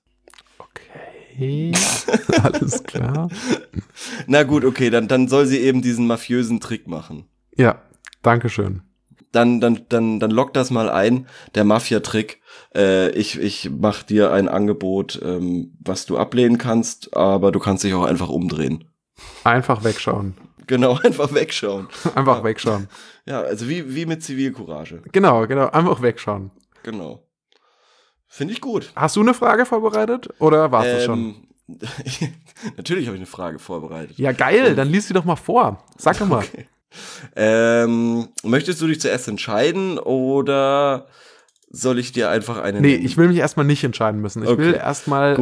Speaker 1: Okay, alles klar.
Speaker 2: Na gut, okay, dann soll sie eben diesen mafiösen Trick machen.
Speaker 1: Ja, dankeschön.
Speaker 2: Dann lock das mal ein, der Mafia-Trick. Ich mach dir ein Angebot, was du ablehnen kannst, aber du kannst dich auch einfach umdrehen.
Speaker 1: Einfach wegschauen.
Speaker 2: Genau, einfach wegschauen.
Speaker 1: Einfach wegschauen.
Speaker 2: Ja, also wie mit Zivilcourage.
Speaker 1: Genau, einfach wegschauen.
Speaker 2: Genau. Finde ich gut.
Speaker 1: Hast du eine Frage vorbereitet oder war's das schon?
Speaker 2: Natürlich habe ich eine Frage vorbereitet.
Speaker 1: Ja, geil, dann lies sie doch mal vor. Sag doch mal.
Speaker 2: Okay. Möchtest du dich zuerst entscheiden oder soll ich dir einfach eine nennen?
Speaker 1: Ich will mich erstmal nicht entscheiden müssen. Ich will erstmal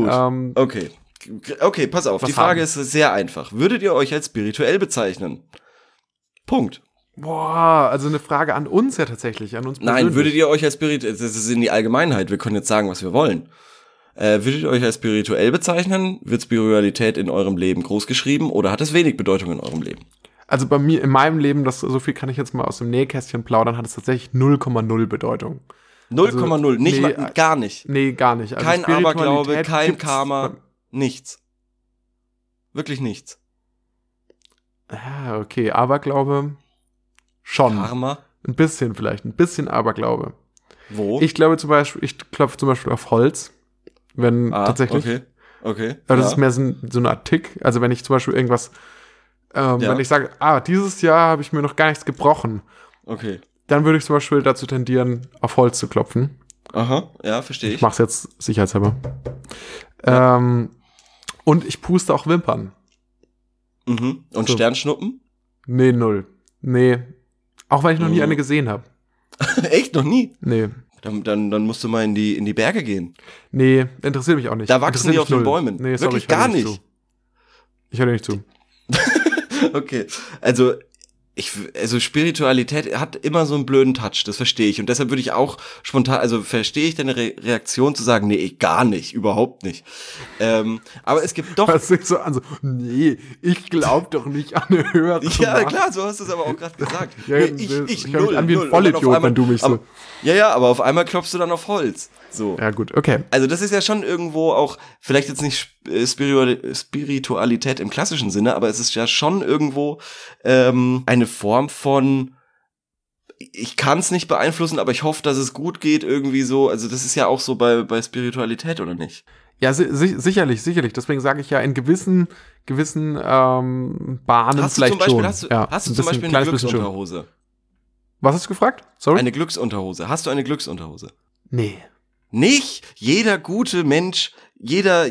Speaker 2: Okay, pass auf. Die Frage ist sehr einfach. Würdet ihr euch als spirituell bezeichnen? Punkt.
Speaker 1: Boah, also eine Frage an uns ja tatsächlich, an uns persönlich.
Speaker 2: Nein, würdet ihr euch als spirituell, das ist in die Allgemeinheit, wir können jetzt sagen, was wir wollen. Würdet ihr euch als spirituell bezeichnen? Wird Spiritualität in eurem Leben groß geschrieben oder hat es wenig Bedeutung in eurem Leben?
Speaker 1: Also bei mir, in meinem Leben, so viel kann ich jetzt mal aus dem Nähkästchen plaudern, hat es tatsächlich 0,0 Bedeutung.
Speaker 2: 0,0, also, gar nicht.
Speaker 1: Nee, gar nicht. Also
Speaker 2: kein Aberglaube, kein Karma, nichts. Wirklich nichts.
Speaker 1: Ja, okay, Aberglaube schon.
Speaker 2: Karma?
Speaker 1: Ein bisschen vielleicht, ein bisschen Aberglaube.
Speaker 2: Wo?
Speaker 1: Ich klopfe zum Beispiel auf Holz, wenn tatsächlich.
Speaker 2: Okay.
Speaker 1: Aber das ist mehr so eine Art Tick. Also wenn ich zum Beispiel irgendwas, wenn ich sage, dieses Jahr habe ich mir noch gar nichts gebrochen.
Speaker 2: Okay.
Speaker 1: Dann würde ich zum Beispiel dazu tendieren, auf Holz zu klopfen.
Speaker 2: Aha, ja, verstehe ich.
Speaker 1: Ich mache es jetzt sicherheitshalber. Ja. Und ich puste auch Wimpern.
Speaker 2: Mhm. Und so. Sternschnuppen?
Speaker 1: Nee, 0. Nee. Auch weil ich noch nie eine gesehen habe.
Speaker 2: Echt? Noch nie?
Speaker 1: Nee.
Speaker 2: Dann musst du mal in die Berge gehen.
Speaker 1: Nee, interessiert mich auch nicht.
Speaker 2: Da wachsen die auf den Bäumen.
Speaker 1: Nee,
Speaker 2: wirklich gar nicht.
Speaker 1: Ich höre dir nicht zu.
Speaker 2: Okay, also Spiritualität hat immer so einen blöden Touch, das verstehe ich. Und deshalb würde ich auch spontan, also verstehe ich deine Reaktion zu sagen, nee, gar nicht, überhaupt nicht. Aber es gibt doch...
Speaker 1: Das ist so an so, nee, ich glaube doch nicht an eine höhere Macht.
Speaker 2: Ja, klar, so hast du es aber auch gerade gesagt.
Speaker 1: Ja, nee, ich höre mich an wie ein Vollidiot, wenn du mich so...
Speaker 2: Aber auf einmal klopfst du dann auf Holz. So.
Speaker 1: Ja, gut, okay.
Speaker 2: Also das ist ja schon irgendwo auch, vielleicht jetzt nicht Spiritualität im klassischen Sinne, aber es ist ja schon irgendwo eine Form von, ich kann es nicht beeinflussen, aber ich hoffe, dass es gut geht, irgendwie so. Also das ist ja auch so bei Spiritualität, oder nicht?
Speaker 1: Ja, sicherlich. Deswegen sage ich ja, in gewissen Bahnen vielleicht schon.
Speaker 2: Hast du zum Beispiel eine Glücksunterhose?
Speaker 1: Was hast du gefragt? Sorry?
Speaker 2: Eine Glücksunterhose. Hast du eine Glücksunterhose?
Speaker 1: Nee.
Speaker 2: Nicht? Jeder gute Mensch, jeder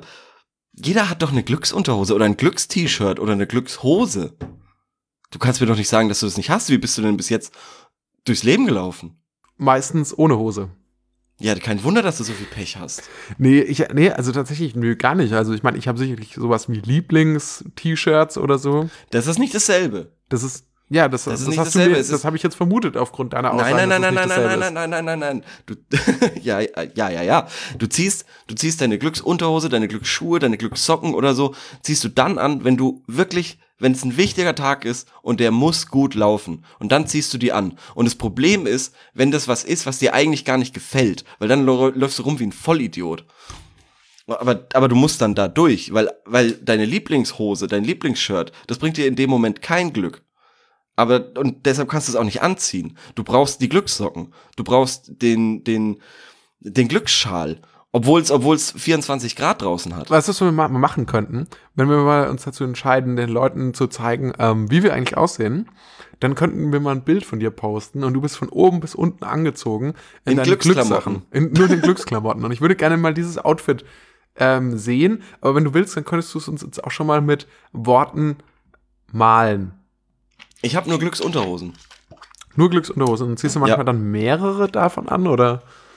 Speaker 2: hat doch eine Glücksunterhose oder ein Glückst-T-Shirt oder eine Glückshose. Du kannst mir doch nicht sagen, dass du das nicht hast. Wie bist du denn bis jetzt durchs Leben gelaufen?
Speaker 1: Meistens ohne Hose.
Speaker 2: Ja, kein Wunder, dass du so viel Pech hast.
Speaker 1: Nee, also tatsächlich, gar nicht. Also ich meine, ich habe sicherlich sowas wie Lieblings-T-Shirts oder so.
Speaker 2: Das ist nicht dasselbe.
Speaker 1: Das ist Ja, das
Speaker 2: ist nicht
Speaker 1: hast du
Speaker 2: dasselbe.
Speaker 1: mir, das habe ich jetzt vermutet aufgrund deiner Aussage.
Speaker 2: Nein. Ja. Du ziehst deine Glücksunterhose, deine Glücksschuhe, deine Glückssocken oder so, ziehst du dann an, wenn es ein wichtiger Tag ist und der muss gut laufen. Und dann ziehst du die an. Und das Problem ist, wenn das was ist, was dir eigentlich gar nicht gefällt, weil dann läufst du rum wie ein Vollidiot. Aber du musst dann da durch, weil deine Lieblingshose, dein Lieblingsshirt, das bringt dir in dem Moment kein Glück. Und deshalb kannst du es auch nicht anziehen. Du brauchst die Glückssocken. Du brauchst den Glücksschal. Obwohl es 24 Grad draußen hat.
Speaker 1: Weißt du, was wir mal machen könnten? Wenn wir mal uns dazu entscheiden, den Leuten zu zeigen, wie wir eigentlich aussehen, dann könnten wir mal ein Bild von dir posten und du bist von oben bis unten angezogen in deinen Glückssachen. Nur in den Glücksklamotten. Und ich würde gerne mal dieses Outfit sehen. Aber wenn du willst, dann könntest du es uns jetzt auch schon mal mit Worten malen.
Speaker 2: Ich habe nur Glücksunterhosen.
Speaker 1: Nur Glücksunterhosen. Und ziehst du manchmal dann mehrere davon an, oder?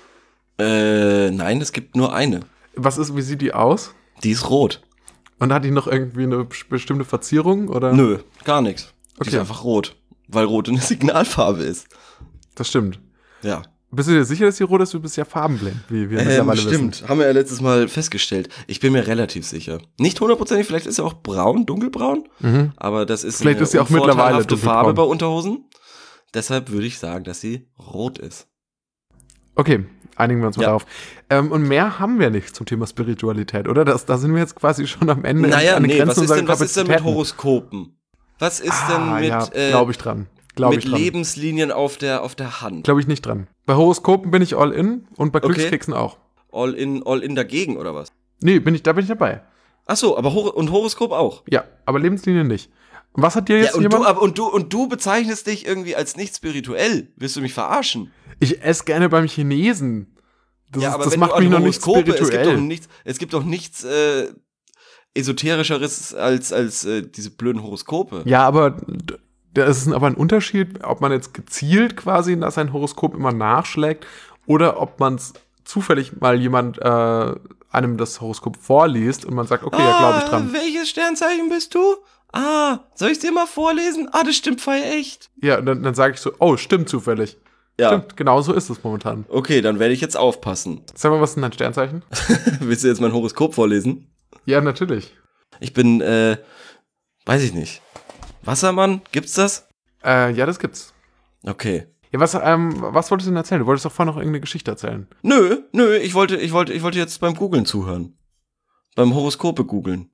Speaker 2: Nein, es gibt nur eine.
Speaker 1: Wie sieht die aus?
Speaker 2: Die ist rot.
Speaker 1: Und hat die noch irgendwie eine bestimmte Verzierung, oder?
Speaker 2: Nö, gar nichts. Die
Speaker 1: Okay.
Speaker 2: ist einfach rot, weil rot eine Signalfarbe ist.
Speaker 1: Das stimmt.
Speaker 2: Ja.
Speaker 1: Bist du dir sicher, dass die rot ist? Du bist ja farbenblind, wie wir mittlerweile
Speaker 2: stimmt.
Speaker 1: wissen.
Speaker 2: Haben wir ja letztes Mal festgestellt. Ich bin mir relativ sicher. Nicht 100%, vielleicht ist sie auch braun, dunkelbraun. Aber das ist
Speaker 1: Vielleicht ist sie auch mittlerweile
Speaker 2: unvorteilhafte Farbe
Speaker 1: dunkelbraun.
Speaker 2: bei Unterhosen. Deshalb würde ich sagen, dass sie rot ist.
Speaker 1: Okay, einigen wir uns mal
Speaker 2: Ja.
Speaker 1: darauf. Und mehr haben wir nicht zum Thema Spiritualität, oder? Da sind wir jetzt quasi schon am Ende.
Speaker 2: Naja,
Speaker 1: an den
Speaker 2: nee,
Speaker 1: Grenzen
Speaker 2: was ist
Speaker 1: unserer
Speaker 2: denn mit
Speaker 1: Kapazitäten.
Speaker 2: Horoskopen? Was ist denn mit,
Speaker 1: ja, glaube ich dran.
Speaker 2: mit Lebenslinien auf der Hand?
Speaker 1: Glaube ich nicht dran. Bei Horoskopen bin ich all in und bei
Speaker 2: Okay.
Speaker 1: Glückskeksen auch.
Speaker 2: All in dagegen, oder was?
Speaker 1: Nee, da bin ich dabei.
Speaker 2: Ach so, aber Horoskop auch?
Speaker 1: Ja, aber Lebenslinie nicht. Und was hat dir jetzt
Speaker 2: Ja,
Speaker 1: jemand?
Speaker 2: und du bezeichnest dich irgendwie als nicht spirituell. Willst du mich verarschen?
Speaker 1: Ich esse gerne beim Chinesen. Das
Speaker 2: wenn
Speaker 1: macht
Speaker 2: du
Speaker 1: mich
Speaker 2: an
Speaker 1: noch nicht
Speaker 2: Horoskope-
Speaker 1: spirituell.
Speaker 2: Es gibt doch nichts Esoterischeres als diese blöden Horoskope.
Speaker 1: Ja, aber da ist es aber ein Unterschied, ob man jetzt gezielt quasi nach sein Horoskop immer nachschlägt oder ob man es zufällig mal jemand einem das Horoskop vorliest und man sagt, okay, ja, glaube ich dran.
Speaker 2: Welches Sternzeichen bist du? Soll ich dir mal vorlesen? Das stimmt voll echt.
Speaker 1: Ja, dann sage ich so, oh, stimmt zufällig.
Speaker 2: Ja.
Speaker 1: Stimmt, genau so ist es momentan.
Speaker 2: Okay, dann werde ich jetzt aufpassen.
Speaker 1: Sag mal, was ist denn dein Sternzeichen?
Speaker 2: Willst du jetzt mein Horoskop vorlesen?
Speaker 1: Ja, natürlich.
Speaker 2: Ich bin, weiß ich nicht. Wassermann? Gibt's das?
Speaker 1: Ja, das gibt's.
Speaker 2: Okay.
Speaker 1: Ja, was wolltest du denn erzählen? Du wolltest doch vorhin noch irgendeine Geschichte erzählen.
Speaker 2: Nö, ich wollte jetzt beim Googlen zuhören. Beim Horoskope googeln.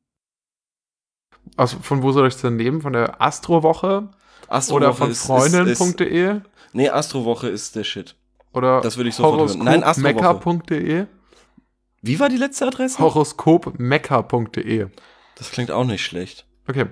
Speaker 1: Von wo soll ich es denn nehmen? Von der Astrowoche? Oder von freundin.de?
Speaker 2: Nee, Astrowoche ist der Shit.
Speaker 1: Oder
Speaker 2: Das würde ich sofort hören. Nein, Astrowoche.
Speaker 1: horoskopmecker.de?
Speaker 2: Wie war die letzte Adresse?
Speaker 1: horoskopmecker.de.
Speaker 2: Das klingt auch nicht schlecht.
Speaker 1: Okay.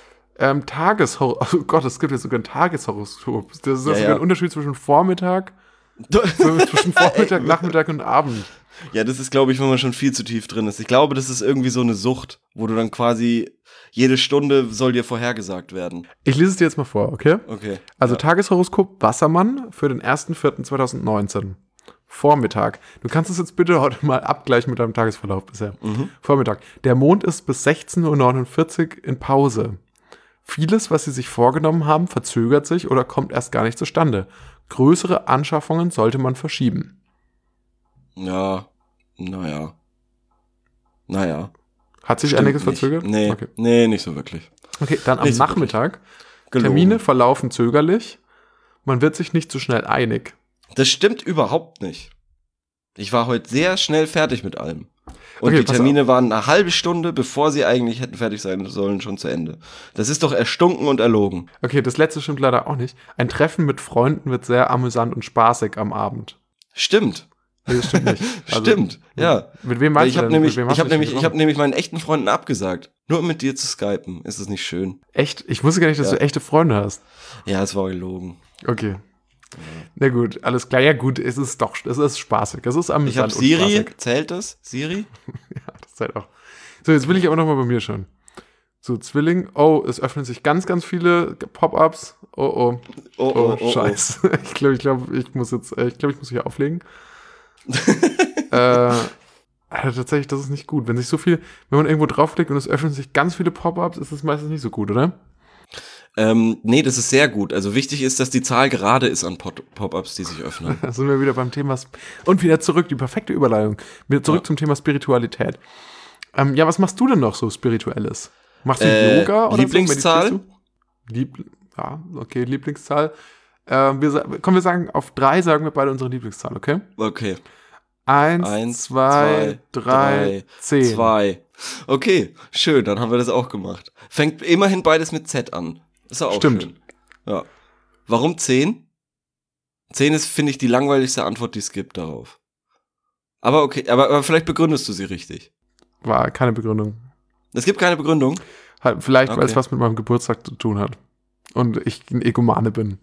Speaker 1: Oh Gott, es gibt jetzt sogar ein Tageshoroskop. Das ist
Speaker 2: Ja,
Speaker 1: sogar
Speaker 2: ja.
Speaker 1: ein Unterschied zwischen Vormittag, Nachmittag und Abend.
Speaker 2: Ja, das ist, glaube ich, wenn man schon viel zu tief drin ist. Ich glaube, das ist irgendwie so eine Sucht, wo du dann quasi jede Stunde soll dir vorhergesagt werden.
Speaker 1: Ich lese es dir jetzt mal vor, okay?
Speaker 2: Okay.
Speaker 1: Also
Speaker 2: ja.
Speaker 1: Tageshoroskop Wassermann für den 1.4.2019. Vormittag. Du kannst es jetzt bitte heute mal abgleichen mit deinem Tagesverlauf bisher. Vormittag. Der Mond ist bis 16.49 Uhr in Pause. Vieles, was Sie sich vorgenommen haben, verzögert sich oder kommt erst gar nicht zustande. Größere Anschaffungen sollte man verschieben.
Speaker 2: Ja, naja.
Speaker 1: Hat sich
Speaker 2: Stimmt
Speaker 1: einiges
Speaker 2: nicht.
Speaker 1: verzögert?
Speaker 2: Nee,
Speaker 1: Okay.
Speaker 2: nee, nicht so wirklich.
Speaker 1: Okay, dann am
Speaker 2: Nicht so
Speaker 1: Nachmittag.
Speaker 2: Gelogen.
Speaker 1: Termine verlaufen zögerlich. Man wird sich nicht so schnell einig.
Speaker 2: Das stimmt überhaupt nicht. Ich war heute sehr schnell fertig mit allem. Und
Speaker 1: Okay,
Speaker 2: die
Speaker 1: pass
Speaker 2: Termine waren eine halbe Stunde, bevor sie eigentlich hätten fertig sein sollen, schon zu Ende. Das ist doch erstunken und erlogen.
Speaker 1: Okay, das letzte stimmt leider auch nicht. Ein Treffen mit Freunden wird sehr amüsant und spaßig am Abend.
Speaker 2: Stimmt.
Speaker 1: Nee, das stimmt nicht.
Speaker 2: Stimmt, ja.
Speaker 1: Mit wem
Speaker 2: Weil
Speaker 1: meinst
Speaker 2: ich
Speaker 1: du
Speaker 2: habe
Speaker 1: denn?
Speaker 2: nämlich,
Speaker 1: Mit wem hast du dich
Speaker 2: ich hab nämlich meinen echten Freunden abgesagt. Nur um mit dir zu skypen. Ist das nicht schön?
Speaker 1: Echt? Ich wusste gar nicht, dass
Speaker 2: Ja.
Speaker 1: du echte Freunde hast.
Speaker 2: Ja, es war gelogen.
Speaker 1: Okay. Na gut, alles klar. Ja gut, es ist spaßig. Es ist
Speaker 2: Ich habe
Speaker 1: amüsant und
Speaker 2: Siri.
Speaker 1: spaßig.
Speaker 2: Zählt das? Siri?
Speaker 1: Ja, das ist halt auch. So, jetzt will ich aber noch mal bei mir schauen. So, Zwilling. Oh, es öffnen sich ganz, ganz viele Pop-ups. Oh, scheiße. Ich glaube, ich muss hier auflegen. Alter, tatsächlich, das ist nicht gut. Wenn man irgendwo draufklickt und es öffnen sich ganz viele Pop-ups, ist es meistens nicht so gut, oder?
Speaker 2: Nee, das ist sehr gut. Also wichtig ist, dass die Zahl gerade ist an Pop-ups, die sich öffnen.
Speaker 1: Da sind wir wieder beim Thema und wieder zurück, die perfekte Überleitung. Wieder zurück zum Thema Spiritualität. Ja, was machst du denn noch so Spirituelles? Machst du Yoga oder
Speaker 2: Lieblingszahl?
Speaker 1: so? Ja, okay, Lieblingszahl. Wir sagen auf 3 sagen wir beide unsere Lieblingszahl, okay?
Speaker 2: Okay.
Speaker 1: 1, 2, 3, 10.
Speaker 2: 2. Okay, schön, dann haben wir das auch gemacht. Fängt immerhin beides mit Z an. Ist ja auch
Speaker 1: Stimmt.
Speaker 2: schön. Ja. Warum 10? 10 ist, finde ich, die langweiligste Antwort, die es gibt darauf. Aber okay, aber vielleicht begründest du sie richtig.
Speaker 1: War keine Begründung.
Speaker 2: Es gibt keine Begründung?
Speaker 1: Halt, vielleicht, weil es
Speaker 2: Okay.
Speaker 1: was mit meinem Geburtstag zu tun hat. Und ich ein Egomane bin.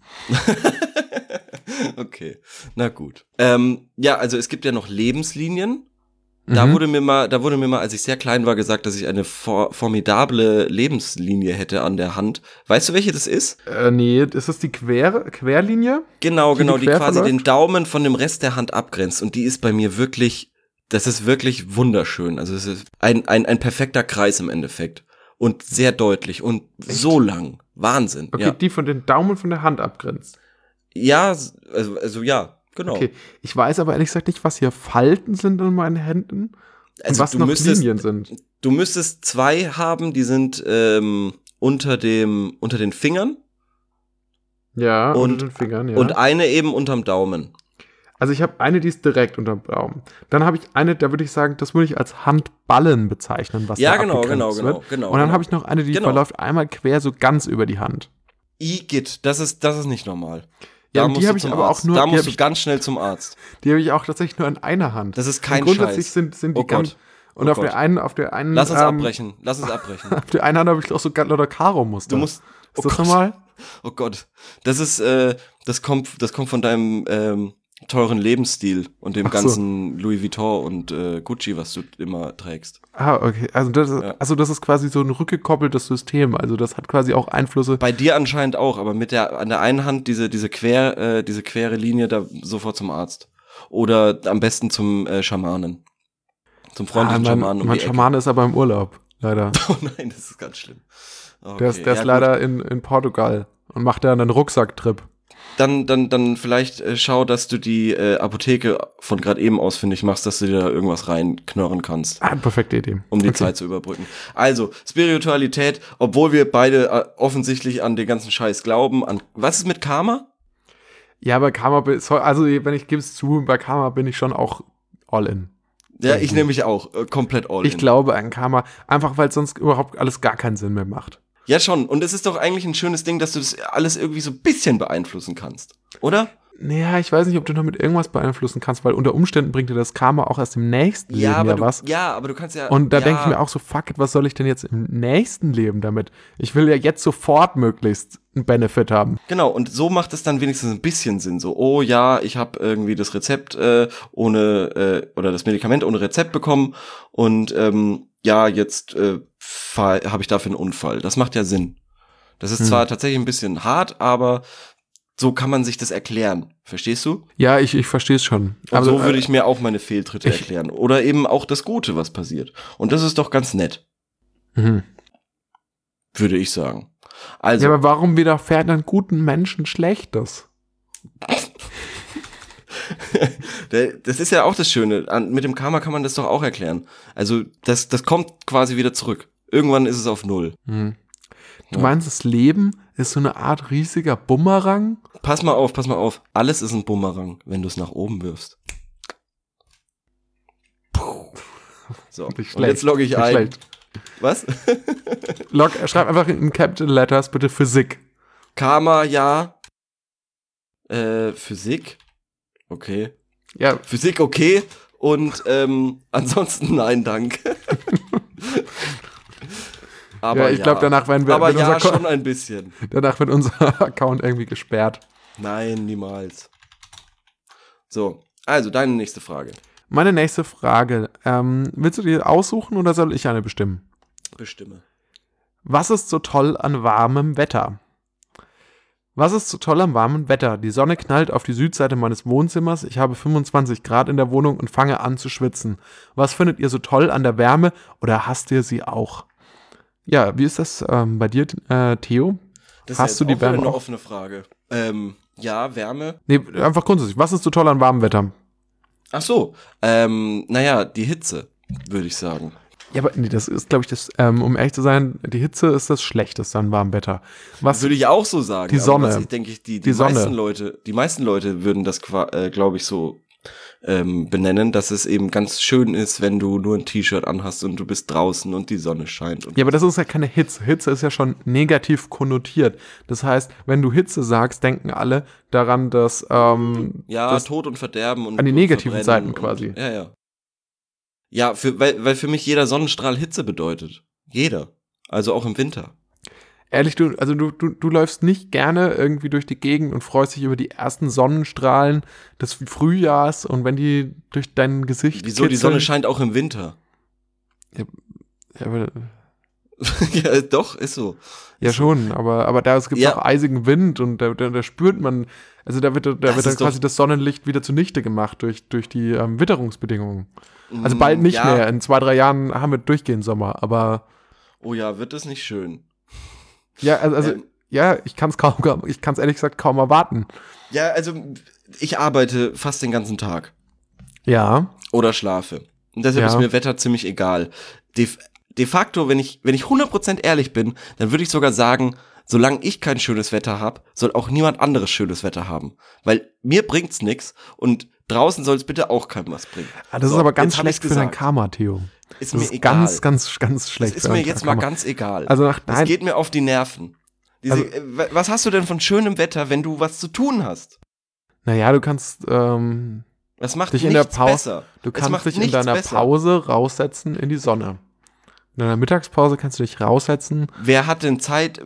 Speaker 2: Okay, na gut. Ja, also es gibt ja noch Lebenslinien. Da
Speaker 1: Mhm.
Speaker 2: wurde mir mal, als ich sehr klein war, gesagt, dass ich eine formidable Lebenslinie hätte an der Hand. Weißt du, welche das ist?
Speaker 1: Nee, ist das die Querlinie?
Speaker 2: Genau,
Speaker 1: Die
Speaker 2: die
Speaker 1: quer
Speaker 2: quasi
Speaker 1: verläuft?
Speaker 2: den Daumen von dem Rest der Hand abgrenzt. Und die ist bei mir wirklich, das ist wirklich wunderschön. Also es ist ein perfekter Kreis im Endeffekt. Und sehr deutlich und so lang. Wahnsinn.
Speaker 1: Okay,
Speaker 2: Ja,
Speaker 1: die von den Daumen von der Hand abgrenzt.
Speaker 2: ja, also ja, genau.
Speaker 1: Okay, ich weiß aber ehrlich gesagt nicht, was hier Falten sind an meinen Händen und
Speaker 2: Also
Speaker 1: was
Speaker 2: du
Speaker 1: noch
Speaker 2: müsstest-
Speaker 1: Linien sind.
Speaker 2: Du müsstest 2 haben, die sind unter den Fingern
Speaker 1: Ja,
Speaker 2: und-
Speaker 1: unter den Fingern, ja.
Speaker 2: und eine eben unterm Daumen.
Speaker 1: Also ich habe eine, die ist direkt unterm Daumen. Dann habe ich eine, da würde ich sagen, das würde ich als Handballen bezeichnen, was
Speaker 2: Ja,
Speaker 1: da
Speaker 2: genau,
Speaker 1: abgegrenzt
Speaker 2: genau,
Speaker 1: wird.
Speaker 2: genau.
Speaker 1: Und dann
Speaker 2: genau.
Speaker 1: habe ich noch eine, die
Speaker 2: Genau.
Speaker 1: verläuft einmal quer so ganz über die Hand.
Speaker 2: Igitt, das ist nicht normal.
Speaker 1: Ja,
Speaker 2: Da
Speaker 1: und die
Speaker 2: musst
Speaker 1: habe
Speaker 2: du
Speaker 1: ich
Speaker 2: zum
Speaker 1: aber auch
Speaker 2: Arzt.
Speaker 1: nur-
Speaker 2: Da
Speaker 1: die
Speaker 2: musst
Speaker 1: hab
Speaker 2: du
Speaker 1: ich-
Speaker 2: ganz schnell zum Arzt.
Speaker 1: Die habe ich auch tatsächlich nur in einer Hand.
Speaker 2: Das ist kein
Speaker 1: und grundsätzlich
Speaker 2: Scheiß.
Speaker 1: sind die
Speaker 2: Oh
Speaker 1: ganz.
Speaker 2: Gott.
Speaker 1: Und
Speaker 2: Oh
Speaker 1: auf
Speaker 2: Gott.
Speaker 1: der einen,
Speaker 2: Lass uns abbrechen. Lass uns abbrechen.
Speaker 1: Auf der einen Hand habe ich auch so ganz lauter Karo-Muster.
Speaker 2: Du musst.
Speaker 1: Ist das normal?
Speaker 2: Oh Gott. Das ist, das kommt von deinem teuren Lebensstil und dem
Speaker 1: Ach so.
Speaker 2: ganzen Louis Vuitton und Gucci, was du immer trägst.
Speaker 1: Ah, okay. Also das ist quasi so ein rückgekoppeltes System. Also das hat quasi auch Einflüsse.
Speaker 2: Bei dir anscheinend auch, aber an der einen Hand diese quere Linie da sofort zum Arzt. Oder am besten zum Schamanen. Zum freundlichen Schamanen
Speaker 1: mein
Speaker 2: die Ecke.
Speaker 1: Schamane ist aber im Urlaub, leider.
Speaker 2: Oh nein, das ist ganz schlimm. Okay,
Speaker 1: Der ist
Speaker 2: ja, gut.
Speaker 1: leider in Portugal und macht da einen Rucksacktrip.
Speaker 2: Dann vielleicht schau, dass du die Apotheke von gerade eben ausfindig machst, dass du dir da irgendwas reinknörren kannst,
Speaker 1: Ah, perfekte Idee.
Speaker 2: um die
Speaker 1: Okay.
Speaker 2: Zeit zu überbrücken. Also, Spiritualität, obwohl wir beide offensichtlich an den ganzen Scheiß glauben, was ist mit Karma?
Speaker 1: Ja, bei Karma, also wenn ich gebe es zu, bei Karma bin ich schon auch all in.
Speaker 2: Ja, ich nehme mich auch komplett all
Speaker 1: Ich
Speaker 2: in.
Speaker 1: glaube an Karma, einfach weil sonst überhaupt alles gar keinen Sinn mehr macht.
Speaker 2: Ja, schon. Und es ist doch eigentlich ein schönes Ding, dass du das alles irgendwie so ein bisschen beeinflussen kannst. Oder?
Speaker 1: Naja, ich weiß nicht, ob du damit irgendwas beeinflussen kannst, weil unter Umständen bringt dir das Karma auch erst im nächsten Leben
Speaker 2: aber
Speaker 1: was.
Speaker 2: aber du kannst ja.
Speaker 1: Und da
Speaker 2: ja,
Speaker 1: denke ich mir auch so, fuck it, was soll ich denn jetzt im nächsten Leben damit? Ich will ja jetzt sofort möglichst einen Benefit haben.
Speaker 2: Genau, und so macht es dann wenigstens ein bisschen Sinn. So, oh ja, ich habe irgendwie das Rezept oder das Medikament ohne Rezept bekommen und ja, jetzt habe ich dafür einen Unfall. Das macht ja Sinn. Das ist zwar tatsächlich ein bisschen hart, aber so kann man sich das erklären. Verstehst du?
Speaker 1: Ja, ich verstehe es schon.
Speaker 2: Und so würde ich mir auch meine Fehltritte
Speaker 1: ich-
Speaker 2: erklären. Oder eben auch das Gute, was passiert. Und das ist doch ganz nett,
Speaker 1: Mhm.
Speaker 2: würde ich sagen. Also,
Speaker 1: Ja, aber warum widerfährt dann guten Menschen Schlechtes?
Speaker 2: das ist ja auch das Schöne. Mit dem Karma kann man das doch auch erklären. Also, das kommt quasi wieder zurück. Irgendwann ist es auf Null.
Speaker 1: Mhm. Du
Speaker 2: Ja.
Speaker 1: meinst, das Leben ist so eine Art riesiger Bumerang?
Speaker 2: Pass mal auf. Alles ist ein Bumerang, wenn du es nach oben wirfst. So,
Speaker 1: Nicht
Speaker 2: und
Speaker 1: schlecht,
Speaker 2: jetzt logge ich
Speaker 1: nicht
Speaker 2: ein.
Speaker 1: schlecht.
Speaker 2: Was?
Speaker 1: Schreib einfach in Capital Letters bitte Physik.
Speaker 2: Karma, ja. Physik? Okay.
Speaker 1: Ja,
Speaker 2: Physik, okay. Und ansonsten nein, danke. Aber
Speaker 1: ja, ich glaube, danach werden wir
Speaker 2: Aber
Speaker 1: wird
Speaker 2: ja,
Speaker 1: unser
Speaker 2: schon ein bisschen.
Speaker 1: danach wird unser Account irgendwie gesperrt.
Speaker 2: Nein, niemals. So, also deine nächste Frage.
Speaker 1: Meine nächste Frage. Willst du dir aussuchen oder soll ich eine bestimmen?
Speaker 2: Bestimme.
Speaker 1: Was ist so toll an warmem Wetter? Was ist so toll am warmen Wetter? Die Sonne knallt auf die Südseite meines Wohnzimmers. Ich habe 25 Grad in der Wohnung und fange an zu schwitzen. Was findet ihr so toll an der Wärme oder hasst ihr sie auch? Ja, wie ist das bei dir, Theo?
Speaker 2: Das
Speaker 1: Hast
Speaker 2: ist
Speaker 1: du
Speaker 2: ja
Speaker 1: die
Speaker 2: jetzt auch wieder
Speaker 1: Wärme
Speaker 2: eine
Speaker 1: auch?
Speaker 2: offene Frage. Ja, Wärme.
Speaker 1: Nee, einfach grundsätzlich. Was ist zu toll an warmem Wetter?
Speaker 2: Ach so, naja, die Hitze, würde ich sagen.
Speaker 1: Ja, aber nee, das ist, glaube ich, um ehrlich zu sein, die Hitze ist das Schlechteste an warmem Wetter. Was
Speaker 2: Würde ich auch so sagen.
Speaker 1: Die Sonne.
Speaker 2: Aber was ich denke, die
Speaker 1: Sonne.
Speaker 2: meisten Leute würden das, glaube ich, so benennen, dass es eben ganz schön ist, wenn du nur ein T-Shirt anhast und du bist draußen und die Sonne scheint. Und
Speaker 1: Ja, aber das ist ja keine Hitze. Hitze ist ja schon negativ konnotiert. Das heißt, wenn du Hitze sagst, denken alle daran, dass das
Speaker 2: Tod und Verderben und
Speaker 1: an die
Speaker 2: und
Speaker 1: negativen
Speaker 2: Verbrennen
Speaker 1: Seiten quasi.
Speaker 2: Ja. Ja, weil für mich jeder Sonnenstrahl Hitze bedeutet. Jeder. Also auch im Winter.
Speaker 1: Ehrlich, du läufst nicht gerne irgendwie durch die Gegend und freust dich über die ersten Sonnenstrahlen des Frühjahrs und wenn die durch dein Gesicht
Speaker 2: Wieso? Die
Speaker 1: kitzeln.
Speaker 2: Sonne scheint auch im Winter.
Speaker 1: Ja, aber,
Speaker 2: Ja, doch, ist so.
Speaker 1: ja schon, aber da es gibt
Speaker 2: Ja.
Speaker 1: auch eisigen Wind und da spürt man, also da wird dann
Speaker 2: ist
Speaker 1: quasi das Sonnenlicht wieder zunichte gemacht durch die Witterungsbedingungen. Also bald nicht
Speaker 2: Ja.
Speaker 1: mehr, in 2-3 Jahren haben wir durchgehend Sommer, aber
Speaker 2: Oh ja, wird das nicht schön.
Speaker 1: ja, also ja, ich kann es ehrlich gesagt kaum erwarten.
Speaker 2: Ja, also ich arbeite fast den ganzen Tag.
Speaker 1: Ja,
Speaker 2: Oder schlafe. Und deshalb
Speaker 1: Ja.
Speaker 2: ist mir Wetter ziemlich egal. De facto, wenn ich 100% ehrlich bin, dann würde ich sogar sagen, solange ich kein schönes Wetter habe, soll auch niemand anderes schönes Wetter haben. Weil mir bringt's nix und draußen soll es bitte auch keinem was bringen.
Speaker 1: das
Speaker 2: So,
Speaker 1: ist aber ganz
Speaker 2: jetzt hab ich's
Speaker 1: schlecht für dein
Speaker 2: gesagt.
Speaker 1: Karma, Theo.
Speaker 2: Ist
Speaker 1: Das
Speaker 2: mir
Speaker 1: ist
Speaker 2: egal.
Speaker 1: ganz, ganz, ganz schlecht.
Speaker 2: Das ist
Speaker 1: für
Speaker 2: mir
Speaker 1: dein
Speaker 2: jetzt mal
Speaker 1: Karma.
Speaker 2: ganz egal.
Speaker 1: Also
Speaker 2: Das
Speaker 1: nein,
Speaker 2: geht mir auf die Nerven.
Speaker 1: Also-
Speaker 2: Was hast du denn von schönem Wetter, wenn du was zu tun hast?
Speaker 1: naja, du kannst
Speaker 2: Das macht
Speaker 1: dich in der
Speaker 2: nichts
Speaker 1: Pause,
Speaker 2: besser.
Speaker 1: du
Speaker 2: Es
Speaker 1: kannst
Speaker 2: macht
Speaker 1: dich in
Speaker 2: nichts
Speaker 1: deiner
Speaker 2: besser.
Speaker 1: Pause raussetzen in die Sonne. In deiner Mittagspause kannst du dich raussetzen.
Speaker 2: Wer hat denn Zeit,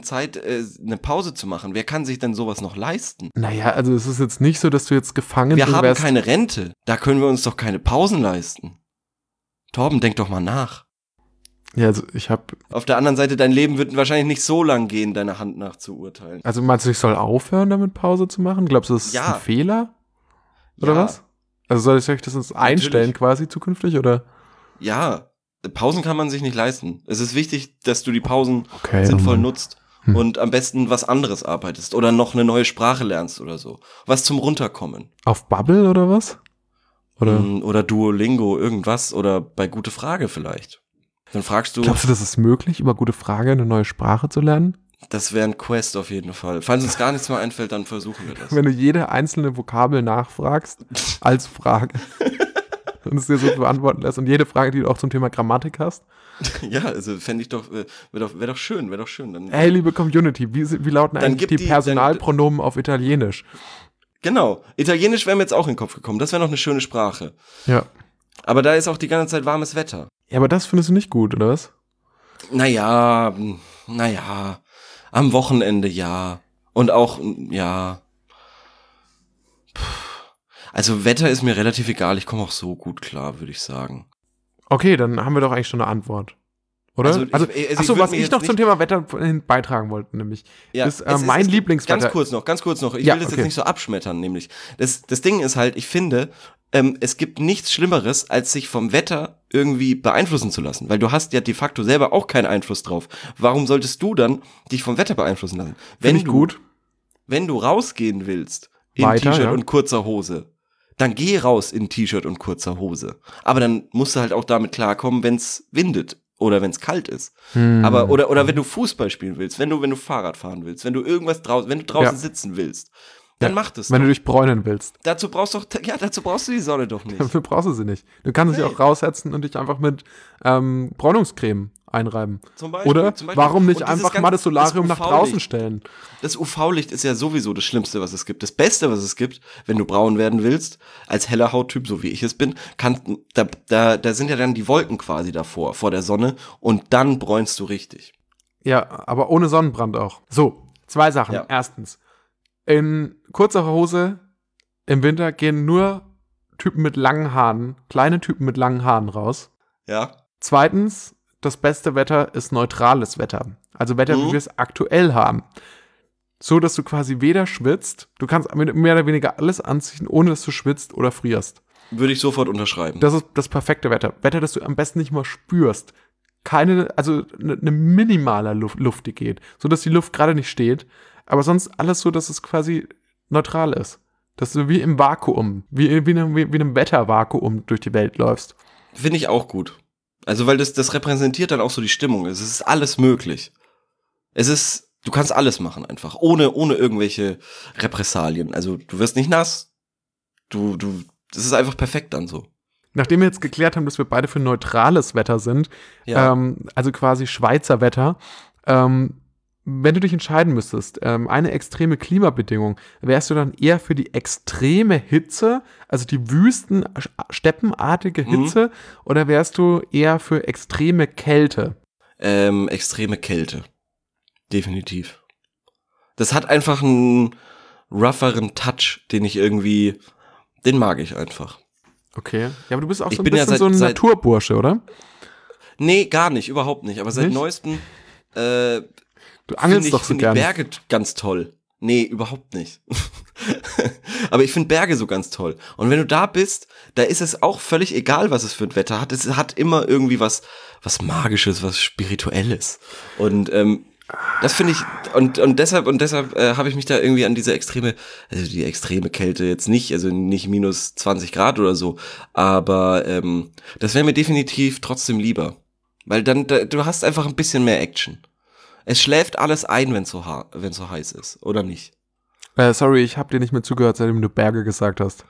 Speaker 2: eine Pause zu machen? Wer kann sich denn sowas noch leisten?
Speaker 1: Naja, also es ist jetzt nicht so, dass du jetzt gefangen
Speaker 2: Wir haben
Speaker 1: wärst.
Speaker 2: keine Rente. Da können wir uns doch keine Pausen leisten. Torben, denk doch mal nach.
Speaker 1: Ja, also ich habe,
Speaker 2: Auf der anderen Seite, dein Leben wird wahrscheinlich nicht so lang gehen, deiner Hand nach zu urteilen.
Speaker 1: also meinst du, ich soll aufhören, damit Pause zu machen? Glaubst du, das ist
Speaker 2: Ja.
Speaker 1: ein Fehler? Oder
Speaker 2: Ja.
Speaker 1: was? Also soll ich das jetzt einstellen quasi zukünftig, oder?
Speaker 2: Ja, Pausen kann man sich nicht leisten. Es ist wichtig, dass du die Pausen
Speaker 1: Okay.
Speaker 2: sinnvoll nutzt
Speaker 1: Hm.
Speaker 2: und am besten was anderes arbeitest oder noch eine neue Sprache lernst oder so. Was zum Runterkommen.
Speaker 1: Auf Bubble oder was? Oder?
Speaker 2: Oder Duolingo, irgendwas oder bei Gute Frage vielleicht. Dann fragst du,
Speaker 1: Glaubst du, das ist möglich, über gute Frage eine neue Sprache zu lernen?
Speaker 2: das wäre ein Quest auf jeden Fall. Falls uns gar nichts mehr einfällt, dann versuchen wir das.
Speaker 1: Wenn du jede einzelne Vokabel nachfragst, als Frage. Und es dir so beantworten lässt. Und jede Frage, die du auch zum Thema Grammatik hast.
Speaker 2: Ja, also fände ich doch, wäre doch schön. Dann,
Speaker 1: Hey, liebe Community, wie lauten
Speaker 2: Dann
Speaker 1: eigentlich
Speaker 2: gib
Speaker 1: die
Speaker 2: die-
Speaker 1: Personalpronomen auf Italienisch?
Speaker 2: Genau, Italienisch wäre mir jetzt auch in den Kopf gekommen. Das wäre noch eine schöne Sprache.
Speaker 1: Ja.
Speaker 2: Aber da ist auch die ganze Zeit warmes Wetter.
Speaker 1: Ja, aber das findest du nicht gut, oder was?
Speaker 2: Naja, am Wochenende ja. Und auch, ja. Also Wetter ist mir relativ egal, ich komme auch so gut klar, würde ich sagen.
Speaker 1: Okay, dann haben wir doch eigentlich schon eine Antwort. Oder?
Speaker 2: Also ich
Speaker 1: achso,
Speaker 2: würd
Speaker 1: was
Speaker 2: mir
Speaker 1: ich
Speaker 2: jetzt
Speaker 1: noch zum
Speaker 2: nicht-
Speaker 1: Thema Wetter beitragen wollte, nämlich,
Speaker 2: Ja,
Speaker 1: ist
Speaker 2: es
Speaker 1: mein
Speaker 2: es-
Speaker 1: Lieblingswetter.
Speaker 2: Ganz kurz noch. Ich
Speaker 1: Ja,
Speaker 2: will das
Speaker 1: okay.
Speaker 2: jetzt nicht so abschmettern, nämlich. Das Ding ist halt, ich finde, es gibt nichts Schlimmeres, als sich vom Wetter irgendwie beeinflussen zu lassen. Weil du hast ja de facto selber auch keinen Einfluss drauf. Warum solltest du dann dich vom Wetter beeinflussen lassen?
Speaker 1: Finde ich gut.
Speaker 2: Wenn du rausgehen willst, in
Speaker 1: Weiter,
Speaker 2: T-Shirt
Speaker 1: ja.
Speaker 2: und kurzer Hose, dann geh raus in T-Shirt und kurzer Hose. Aber dann musst du halt auch damit klarkommen, wenn's windet oder wenn's kalt ist. Aber oder wenn du Fußball spielen willst, wenn du Fahrrad fahren willst, wenn du wenn du draußen
Speaker 1: Ja.
Speaker 2: sitzen willst, dann mach das.
Speaker 1: Wenn
Speaker 2: doch.
Speaker 1: du dich bräunen willst.
Speaker 2: Dazu brauchst du die Sonne doch nicht.
Speaker 1: Dafür brauchst du sie nicht. Du kannst dich
Speaker 2: Nee.
Speaker 1: auch raussetzen und dich einfach mit Bräunungscreme einreiben.
Speaker 2: Zum Beispiel,
Speaker 1: Oder warum nicht
Speaker 2: Und dieses
Speaker 1: einfach mal das Solarium nach
Speaker 2: UV-Licht.
Speaker 1: draußen stellen?
Speaker 2: Das UV-Licht ist ja sowieso das Schlimmste, was es gibt. Das Beste, was es gibt, wenn du braun werden willst, als heller Hauttyp, so wie ich es bin, da sind ja dann die Wolken quasi davor, vor der Sonne, und dann bräunst du richtig.
Speaker 1: Ja, aber ohne Sonnenbrand auch. So, 2 Sachen.
Speaker 2: Ja.
Speaker 1: Erstens, in kurzer Hose im Winter gehen nur Typen mit langen Haaren, kleine Typen mit langen Haaren raus.
Speaker 2: Ja?
Speaker 1: Zweitens, das beste Wetter ist neutrales Wetter. Also Wetter, wie wir es aktuell haben. So, dass du quasi weder schwitzt, du kannst mehr oder weniger alles anziehen, ohne dass du schwitzt oder frierst.
Speaker 2: Würde ich sofort unterschreiben.
Speaker 1: Das ist das perfekte Wetter. Wetter, das du am besten nicht mal spürst. also eine minimaler Luft, die geht, sodass die Luft gerade nicht steht, aber sonst alles so, dass es quasi neutral ist. Dass du wie im Vakuum, wie in einem Wettervakuum durch die Welt läufst.
Speaker 2: Finde ich auch gut. Also, weil das repräsentiert dann auch so die Stimmung. Es ist alles möglich. Du kannst alles machen einfach, ohne irgendwelche Repressalien. Also, du wirst nicht nass. Das ist einfach perfekt dann so.
Speaker 1: Nachdem wir jetzt geklärt haben, dass wir beide für neutrales Wetter sind,
Speaker 2: Ja.
Speaker 1: also quasi Schweizer Wetter, wenn du dich entscheiden müsstest, eine extreme Klimabedingung, wärst du dann eher für die extreme Hitze, also die steppenartige Hitze, oder wärst du eher für extreme Kälte?
Speaker 2: Extreme Kälte. Definitiv. Das hat einfach einen rougheren Touch, den mag ich einfach.
Speaker 1: Okay. Ja, aber du bist auch
Speaker 2: Ich
Speaker 1: so ein
Speaker 2: bin ja
Speaker 1: bisschen so ein Naturbursche, oder?
Speaker 2: Nee, gar nicht, überhaupt nicht. Aber seit
Speaker 1: Nicht?
Speaker 2: neuestem
Speaker 1: Du angelst doch so
Speaker 2: finde ich
Speaker 1: gerne.
Speaker 2: Berge ganz toll. Nee, überhaupt nicht. Aber ich finde Berge so ganz toll. Und wenn du da bist, da ist es auch völlig egal, was es für ein Wetter hat. Es hat immer irgendwie was Magisches, was Spirituelles. Und das finde ich, und deshalb habe ich mich da irgendwie an diese die extreme Kälte jetzt nicht, also nicht minus 20 Grad oder so, aber das wäre mir definitiv trotzdem lieber. Weil dann, du hast einfach ein bisschen mehr Action. Es schläft alles ein, wenn so heiß ist, oder nicht?
Speaker 1: Sorry, ich habe dir nicht mehr zugehört, seitdem du Berge gesagt hast.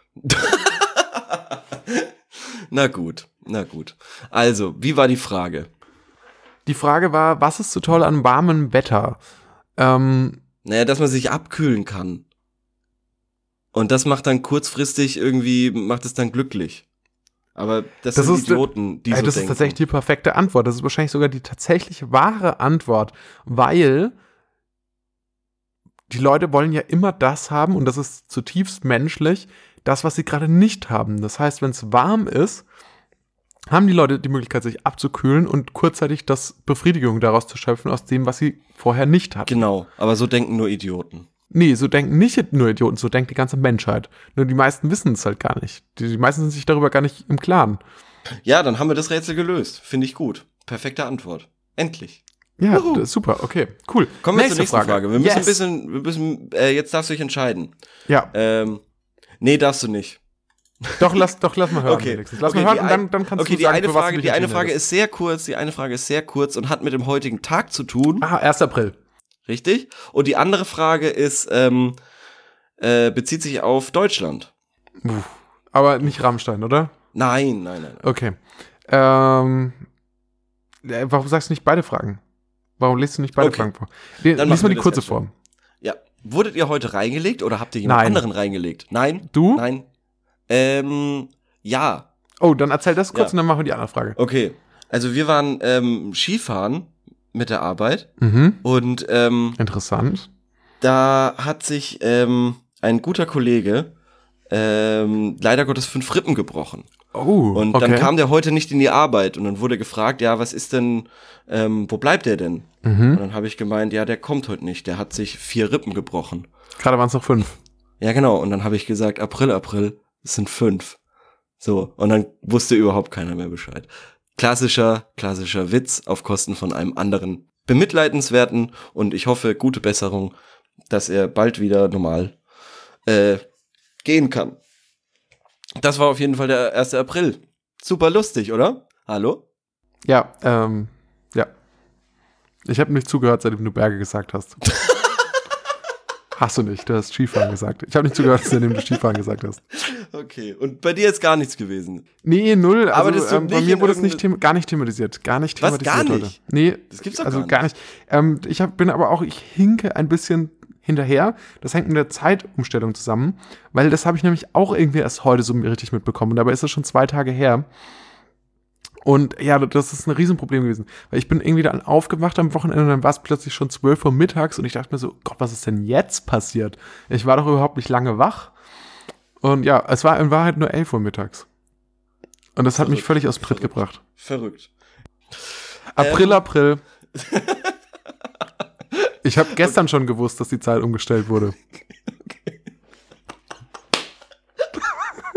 Speaker 2: Na gut. Also, wie war die Frage?
Speaker 1: Die Frage war, was ist so toll an warmem Wetter?
Speaker 2: Naja, dass man sich abkühlen kann. Und das macht dann kurzfristig macht es dann glücklich. Aber das sind Idioten, die so
Speaker 1: das
Speaker 2: denken.
Speaker 1: ist tatsächlich die perfekte Antwort. Das ist wahrscheinlich sogar die tatsächlich wahre Antwort, weil die Leute wollen ja immer das haben, und das ist zutiefst menschlich, das, was sie gerade nicht haben. Das heißt, wenn es warm ist, haben die Leute die Möglichkeit, sich abzukühlen und kurzzeitig Befriedigung daraus zu schöpfen, aus dem, was sie vorher nicht hatten.
Speaker 2: Genau, aber so denken nur Idioten.
Speaker 1: Nee, so denken nicht nur Idioten, so denkt die ganze Menschheit. Nur die meisten wissen es halt gar nicht. Die meisten sind sich darüber gar nicht im Klaren.
Speaker 2: Ja, dann haben wir das Rätsel gelöst. Finde ich gut. Perfekte Antwort. Endlich.
Speaker 1: Ja, das ist super. Okay, cool.
Speaker 2: Kommen wir zur nächsten Frage. Wir müssen jetzt darfst du dich entscheiden.
Speaker 1: Ja.
Speaker 2: Nee, darfst du nicht.
Speaker 1: Doch, lass mal hören.
Speaker 2: Okay.
Speaker 1: Lass mal hören und dann kannst du sagen,
Speaker 2: die eine Frage ist sehr kurz und hat mit dem heutigen Tag zu tun.
Speaker 1: 1. April.
Speaker 2: Richtig? Und die andere Frage ist, bezieht sich auf Deutschland.
Speaker 1: Aber nicht Rammstein, oder?
Speaker 2: Nein.
Speaker 1: Okay. Warum sagst du nicht beide Fragen? Warum liest du nicht beide Fragen vor? Lies mal die kurze Form.
Speaker 2: Ja. Wurdet ihr heute reingelegt oder habt ihr jemand anderen reingelegt? Nein?
Speaker 1: Du?
Speaker 2: Nein. Ja.
Speaker 1: Oh, dann erzähl das kurz und dann machen wir die andere Frage.
Speaker 2: Okay. Also wir waren Skifahren mit der Arbeit. Und
Speaker 1: interessant.
Speaker 2: Da hat sich ein guter Kollege leider Gottes 5 Rippen gebrochen.
Speaker 1: Oh,
Speaker 2: und dann kam der heute nicht in die Arbeit und dann wurde gefragt, ja, was ist denn, wo bleibt der denn? Und dann habe ich gemeint, ja, der kommt heute nicht, der hat sich 4 Rippen gebrochen.
Speaker 1: Gerade waren es noch 5.
Speaker 2: Ja, genau. Und dann habe ich gesagt, April, es sind 5. So, und dann wusste überhaupt keiner mehr Bescheid. Klassischer Witz auf Kosten von einem anderen bemitleidenswerten, und ich hoffe, gute Besserung, dass er bald wieder normal gehen kann. Das war auf jeden Fall der 1. April. Super lustig, oder? Hallo?
Speaker 1: Ja, ja. Ich habe nicht zugehört, seitdem du Berge gesagt hast. Hast du nicht, du hast Skifahren gesagt. Ich habe nicht zugehört, seitdem du Skifahren gesagt hast.
Speaker 2: Okay, und bei dir ist gar nichts gewesen?
Speaker 1: Nee, null. Also,
Speaker 2: aber das
Speaker 1: bei mir wurde es gar nicht thematisiert. Gar nicht
Speaker 2: Was,
Speaker 1: thematisiert
Speaker 2: gar nicht?
Speaker 1: heute. Nee,
Speaker 2: das gibt's doch
Speaker 1: also
Speaker 2: gar nicht.
Speaker 1: Bin aber auch, ich hinke ein bisschen hinterher. Das hängt mit der Zeitumstellung zusammen, weil das habe ich nämlich auch irgendwie erst heute so richtig mitbekommen. Und dabei ist das schon 2 Tage her. Und ja, das ist ein Riesenproblem gewesen. Weil ich bin irgendwie dann aufgewacht am Wochenende und dann war es plötzlich schon 12 Uhr mittags und ich dachte mir so, Gott, was ist denn jetzt passiert? Ich war doch überhaupt nicht lange wach. Und ja, es war in Wahrheit nur 11 Uhr mittags. Und das hat mich völlig aus Tritt gebracht.
Speaker 2: Verrückt.
Speaker 1: April. Ich habe gestern schon gewusst, dass die Zeit umgestellt wurde.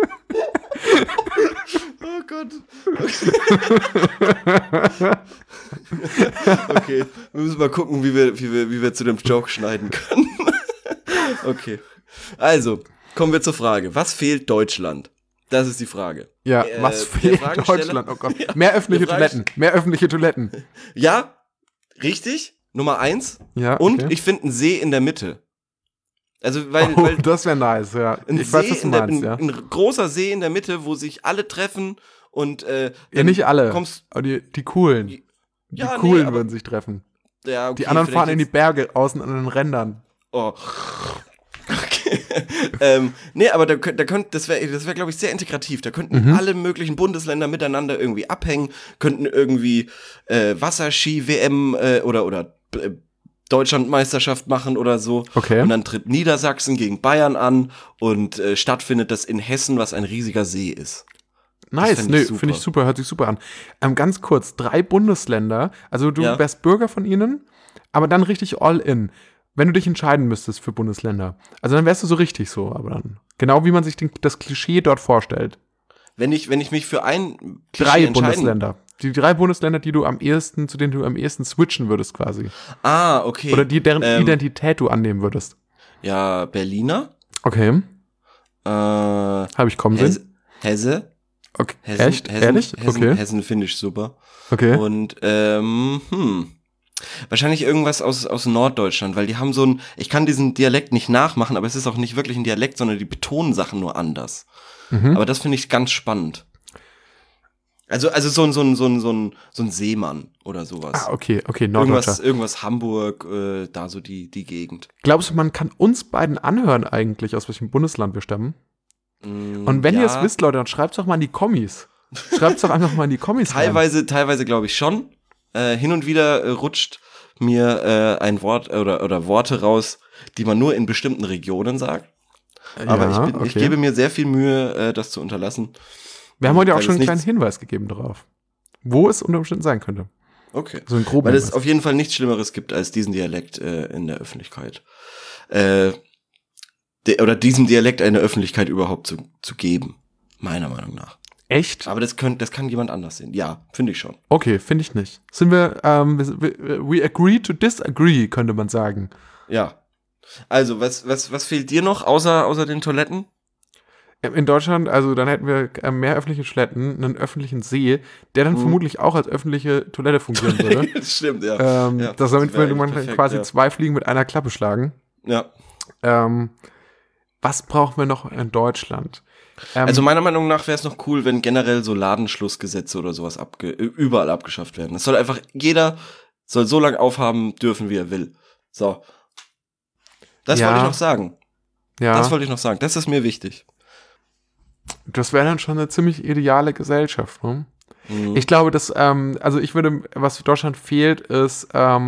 Speaker 2: Oh Gott. Okay, wir müssen mal gucken, wie wir zu dem Joke schneiden können. Okay, also, kommen wir zur Frage. Was fehlt Deutschland? Das ist die Frage.
Speaker 1: Ja, was fehlt Deutschland? Oh Gott. Ja, mehr öffentliche Toiletten.
Speaker 2: Ja, richtig. Nummer 1.
Speaker 1: Ja, okay.
Speaker 2: Und ich finde einen See in der Mitte. Also, weil
Speaker 1: das wäre nice, ja.
Speaker 2: Ich weiß, was du meinst, ja. Ein großer See in der Mitte, wo sich alle treffen und
Speaker 1: ja, nicht alle, aber die Coolen. Die Coolen würden sich treffen.
Speaker 2: Ja, okay,
Speaker 1: die anderen fahren in die Berge außen an den Rändern.
Speaker 2: Oh. Okay. Aber das wäre, glaube ich, sehr integrativ. Da könnten alle möglichen Bundesländer miteinander irgendwie abhängen, könnten irgendwie Wasserski-WM oder Deutschlandmeisterschaft machen oder so.
Speaker 1: Okay.
Speaker 2: Und dann tritt Niedersachsen gegen Bayern an und stattfindet das in Hessen, was ein riesiger See ist.
Speaker 1: Nice, finde ich super, hört sich super an. Ganz kurz, 3 Bundesländer, also du wärst Bürger von ihnen, aber dann richtig all in. Wenn du dich entscheiden müsstest für Bundesländer, also dann wärst du so richtig so, aber dann, genau wie man sich das Klischee dort vorstellt.
Speaker 2: Wenn ich mich für ein
Speaker 1: Klischee 3 Bundesländer. Die 3 Bundesländer, zu denen du am ehesten switchen würdest quasi.
Speaker 2: Ah, okay.
Speaker 1: Oder deren Identität du annehmen würdest.
Speaker 2: Ja, Berliner.
Speaker 1: Okay. Habe ich kommen sehen?
Speaker 2: Hesse.
Speaker 1: Okay. Echt? Ehrlich? Okay.
Speaker 2: Hessen finde ich super.
Speaker 1: Okay.
Speaker 2: Und, wahrscheinlich irgendwas aus Norddeutschland, weil die haben so ich kann diesen Dialekt nicht nachmachen, aber es ist auch nicht wirklich ein Dialekt, sondern die betonen Sachen nur anders. Aber das finde ich ganz spannend. Also so ein Seemann oder sowas.
Speaker 1: Ah, okay, Norddeutscher.
Speaker 2: Irgendwas Hamburg, da so die Gegend.
Speaker 1: Glaubst du, man kann uns beiden anhören eigentlich, aus welchem Bundesland wir stammen? Und wenn ihr es wisst, Leute, dann schreibt's doch mal in die Kommis. Schreibt's doch einfach mal in die Kommis
Speaker 2: Teilweise glaube ich schon. Hin und wieder rutscht mir ein Wort oder Worte raus, die man nur in bestimmten Regionen sagt. Aber ich gebe mir sehr viel Mühe, das zu unterlassen.
Speaker 1: Wir haben heute ja auch schon einen kleinen Hinweis gegeben darauf, wo es unter Umständen sein könnte.
Speaker 2: Okay.
Speaker 1: So ein grober
Speaker 2: Weil es auf jeden Fall nichts Schlimmeres gibt, als diesen Dialekt in der Öffentlichkeit. Oder diesem Dialekt eine Öffentlichkeit überhaupt zu geben. Meiner Meinung nach.
Speaker 1: Echt?
Speaker 2: Aber das kann jemand anders sehen. Ja, finde ich schon.
Speaker 1: Okay, finde ich nicht. Sind wir, we agree to disagree, könnte man sagen.
Speaker 2: Ja. Also, was fehlt dir noch, außer den Toiletten?
Speaker 1: In Deutschland, also dann hätten wir mehr öffentliche Toiletten, einen öffentlichen See, der dann vermutlich auch als öffentliche Toilette fungieren würde.
Speaker 2: Das stimmt, ja.
Speaker 1: Damit würde man quasi 2 Fliegen mit einer Klappe schlagen.
Speaker 2: Ja.
Speaker 1: Was brauchen wir noch in Deutschland?
Speaker 2: Also meiner Meinung nach wäre es noch cool, wenn generell so Ladenschlussgesetze oder sowas überall abgeschafft werden. Es soll einfach, jeder soll so lange aufhaben dürfen, wie er will. So. Das wollte ich noch sagen.
Speaker 1: Ja.
Speaker 2: Das wollte ich noch sagen. Das ist mir wichtig.
Speaker 1: Das wäre dann schon eine ziemlich ideale Gesellschaft, ne? Ich glaube, was für Deutschland fehlt, ist,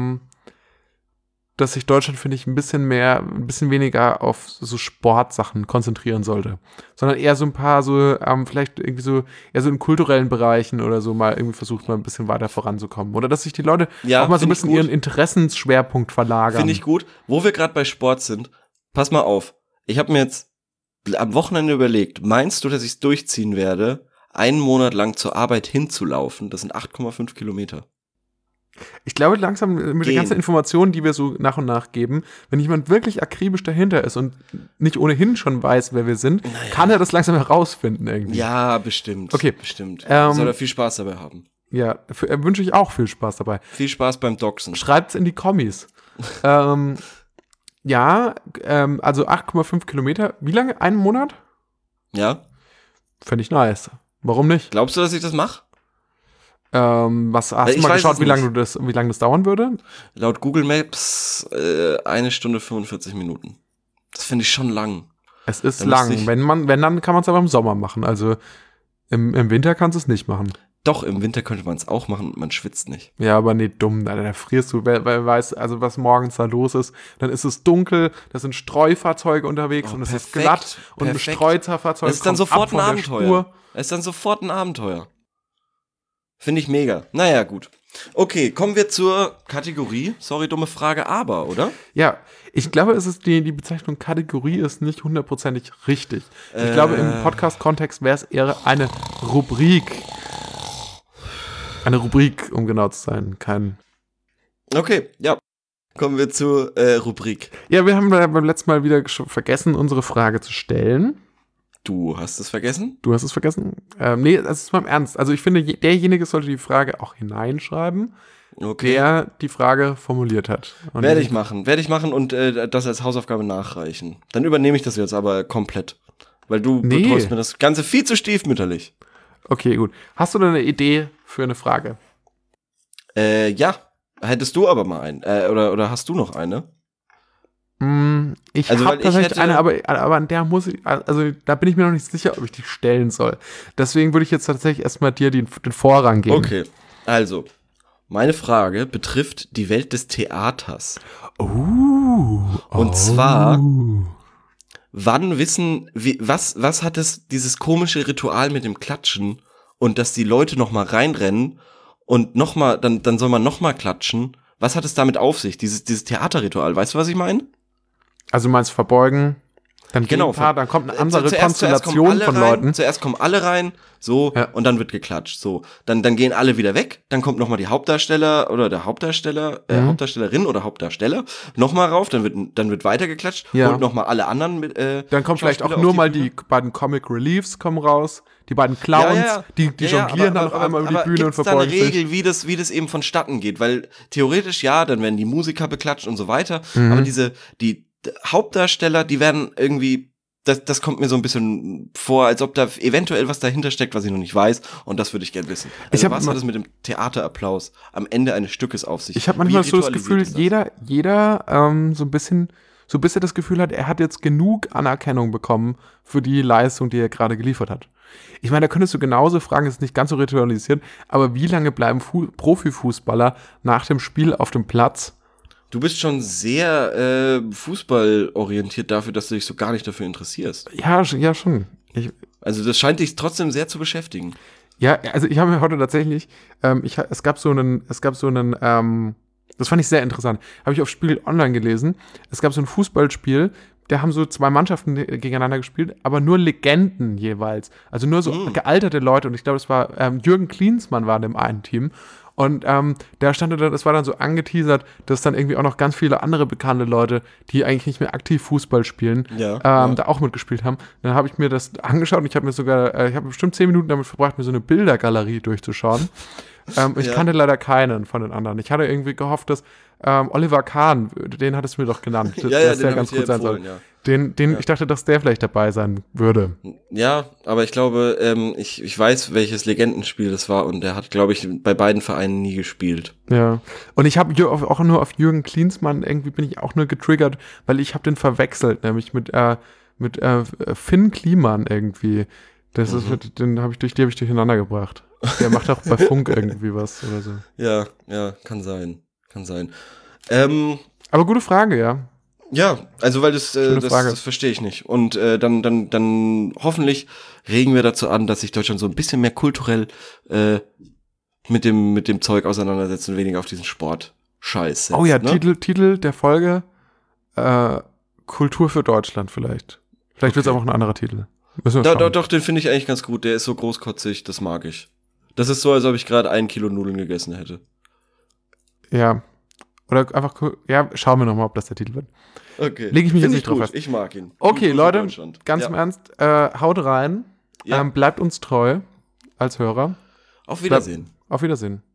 Speaker 1: dass sich Deutschland, finde ich, ein bisschen weniger auf so Sportsachen konzentrieren sollte. Sondern eher so ein paar vielleicht irgendwie so, eher so in kulturellen Bereichen oder so mal irgendwie versucht, mal ein bisschen weiter voranzukommen. Oder dass sich die Leute auch mal so ein bisschen ihren Interessensschwerpunkt verlagern.
Speaker 2: Finde ich gut. Wo wir gerade bei Sport sind, pass mal auf. Ich habe mir jetzt am Wochenende überlegt, meinst du, dass ich es durchziehen werde, 1 Monat lang zur Arbeit hinzulaufen? Das sind 8,5 Kilometer.
Speaker 1: Ich glaube, langsam mit den ganzen Informationen, die wir so nach und nach geben, wenn jemand wirklich akribisch dahinter ist und nicht ohnehin schon weiß, wer wir sind, kann er das langsam herausfinden irgendwie.
Speaker 2: Ja, bestimmt.
Speaker 1: Okay.
Speaker 2: Bestimmt. Soll er viel Spaß dabei haben.
Speaker 1: Ja, wünsche ich auch viel Spaß dabei.
Speaker 2: Viel Spaß beim Doxen.
Speaker 1: Schreibt's in die Kommis. Also 8,5 Kilometer. Wie lange? 1 Monat?
Speaker 2: Ja.
Speaker 1: Fände ich nice. Warum nicht?
Speaker 2: Glaubst du, dass ich das mache?
Speaker 1: Hast du mal geschaut, wie lange das dauern würde?
Speaker 2: Laut Google Maps 1 Stunde 45 Minuten. Das finde ich schon lang.
Speaker 1: Es ist lang. Wenn dann kann man es aber im Sommer machen. Also im Winter kannst du es nicht machen.
Speaker 2: Doch, im Winter könnte man es auch machen und man schwitzt nicht.
Speaker 1: Ja, aber nee, dumm. Da frierst du, weil weißt, also was morgens da los ist. Dann ist es dunkel, da sind Streufahrzeuge unterwegs und es ist glatt und ein Streufahrzeug.
Speaker 2: Es ist dann sofort ein Abenteuer. Es ist dann sofort ein Abenteuer. Finde ich mega. Naja, gut. Okay, kommen wir zur Kategorie. Sorry, dumme Frage, aber, oder?
Speaker 1: Ja, ich glaube, es ist die Bezeichnung Kategorie ist nicht 100%ig richtig. Ich glaube, im Podcast-Kontext wäre es eher eine Rubrik. Eine Rubrik, um genau zu sein. Kein.
Speaker 2: Okay, ja. Kommen wir zur Rubrik.
Speaker 1: Ja, wir haben beim letzten Mal wieder vergessen, unsere Frage zu stellen.
Speaker 2: Du hast es vergessen?
Speaker 1: Du hast es vergessen? Nee, das ist mal im Ernst. Also ich finde, derjenige sollte die Frage auch hineinschreiben, der die Frage formuliert hat.
Speaker 2: Werde ich machen und das als Hausaufgabe nachreichen. Dann übernehme ich das jetzt aber komplett. Weil du betreust mir das Ganze viel zu stiefmütterlich.
Speaker 1: Okay, gut. Hast du denn eine Idee für eine Frage?
Speaker 2: Ja. Hättest du aber mal einen. Oder hast du noch eine?
Speaker 1: Ich habe tatsächlich eine, aber an der muss ich, also da bin ich mir noch nicht sicher, ob ich die stellen soll. Deswegen würde ich jetzt tatsächlich erstmal dir den Vorrang geben.
Speaker 2: Okay, also, meine Frage betrifft die Welt des Theaters. Und zwar, was hat dieses komische Ritual mit dem Klatschen und dass die Leute nochmal reinrennen und nochmal, dann soll man nochmal klatschen. Was hat es damit auf sich, dieses Theaterritual? Weißt du, was ich meine?
Speaker 1: Also du meinst verbeugen, dann dann kommt eine andere Konstellation von Leuten.
Speaker 2: Zuerst kommen alle rein, so, und dann wird geklatscht, so. Dann gehen alle wieder weg, dann kommt nochmal die Hauptdarsteller oder der Hauptdarstellerin oder Hauptdarsteller nochmal rauf, dann wird weiter geklatscht und nochmal alle anderen mit,
Speaker 1: dann kommt vielleicht auch nur mal die beiden Comic Reliefs kommen raus, die beiden Clowns, die jonglieren dann noch einmal über die Bühne und verbeugen sich.
Speaker 2: Gibt's da eine Regel, wie das eben vonstatten geht? Weil theoretisch, dann werden die Musiker beklatscht und so weiter, aber die Hauptdarsteller, die werden irgendwie, das kommt mir so ein bisschen vor, als ob da eventuell was dahinter steckt, was ich noch nicht weiß, und das würde ich gerne wissen. Also was hat es mit dem Theaterapplaus am Ende eines Stückes auf sich?
Speaker 1: Ich habe manchmal so das Gefühl, jeder so ein bisschen bis er das Gefühl hat, er hat jetzt genug Anerkennung bekommen für die Leistung, die er gerade geliefert hat. Ich meine, da könntest du genauso fragen, ist nicht ganz so ritualisiert, aber wie lange bleiben Profifußballer nach dem Spiel auf dem Platz?
Speaker 2: Du bist schon sehr fußballorientiert dafür, dass du dich so gar nicht dafür interessierst.
Speaker 1: Ja, schon.
Speaker 2: Also das scheint dich trotzdem sehr zu beschäftigen.
Speaker 1: Ja, also ich habe mir heute tatsächlich, es gab so einen, das fand ich sehr interessant, habe ich auf Spiegel Online gelesen, es gab so ein Fußballspiel, da haben so zwei Mannschaften gegeneinander gespielt, aber nur Legenden jeweils, also nur so gealterte Leute, und ich glaube, es war Jürgen Klinsmann war in dem einen Team. Und da stand dann, das war dann so angeteasert, dass dann irgendwie auch noch ganz viele andere bekannte Leute, die eigentlich nicht mehr aktiv Fußball spielen, da auch mitgespielt haben. Dann habe ich mir das angeschaut und ich habe bestimmt 10 Minuten damit verbracht, mir so eine Bildergalerie durchzuschauen. Ich kannte leider keinen von den anderen. Ich hatte irgendwie gehofft, dass Oliver Kahn, den hattest du mir doch genannt, dass der ganz gut sein soll. Ja. Ich dachte, dass der vielleicht dabei sein würde.
Speaker 2: Ja, aber ich glaube, ich weiß, welches Legendenspiel das war, und der hat, glaube ich, bei beiden Vereinen nie gespielt.
Speaker 1: Ja, und ich habe auch nur auf Jürgen Klinsmann, irgendwie bin ich auch nur getriggert, weil ich habe den verwechselt, nämlich mit Finn Kliman irgendwie. Das ist, die habe ich durcheinander gebracht. Der macht auch bei Funk irgendwie was oder so.
Speaker 2: Ja, kann sein.
Speaker 1: Aber gute Frage, ja.
Speaker 2: Ja, also weil das verstehe ich nicht. Und dann hoffentlich regen wir dazu an, dass sich Deutschland so ein bisschen mehr kulturell mit dem Zeug auseinandersetzt und weniger auf diesen Sport-Scheiß setzt.
Speaker 1: Oh ja,
Speaker 2: ne?
Speaker 1: Titel der Folge Kultur für Deutschland vielleicht. Vielleicht wird es auch ein anderer Titel.
Speaker 2: Doch, den finde ich eigentlich ganz gut. Der ist so großkotzig, das mag ich. Das ist so, als ob ich gerade 1 Kilo Nudeln gegessen hätte.
Speaker 1: Ja. Oder einfach, schauen wir nochmal, ob das der Titel wird.
Speaker 2: Okay.
Speaker 1: Lege ich mich jetzt nicht drauf
Speaker 2: fest. Ich mag ihn.
Speaker 1: Okay, Leute, ganz im Ernst, haut rein. Ja. Bleibt uns treu als Hörer.
Speaker 2: Auf Wiedersehen.
Speaker 1: Auf Wiedersehen.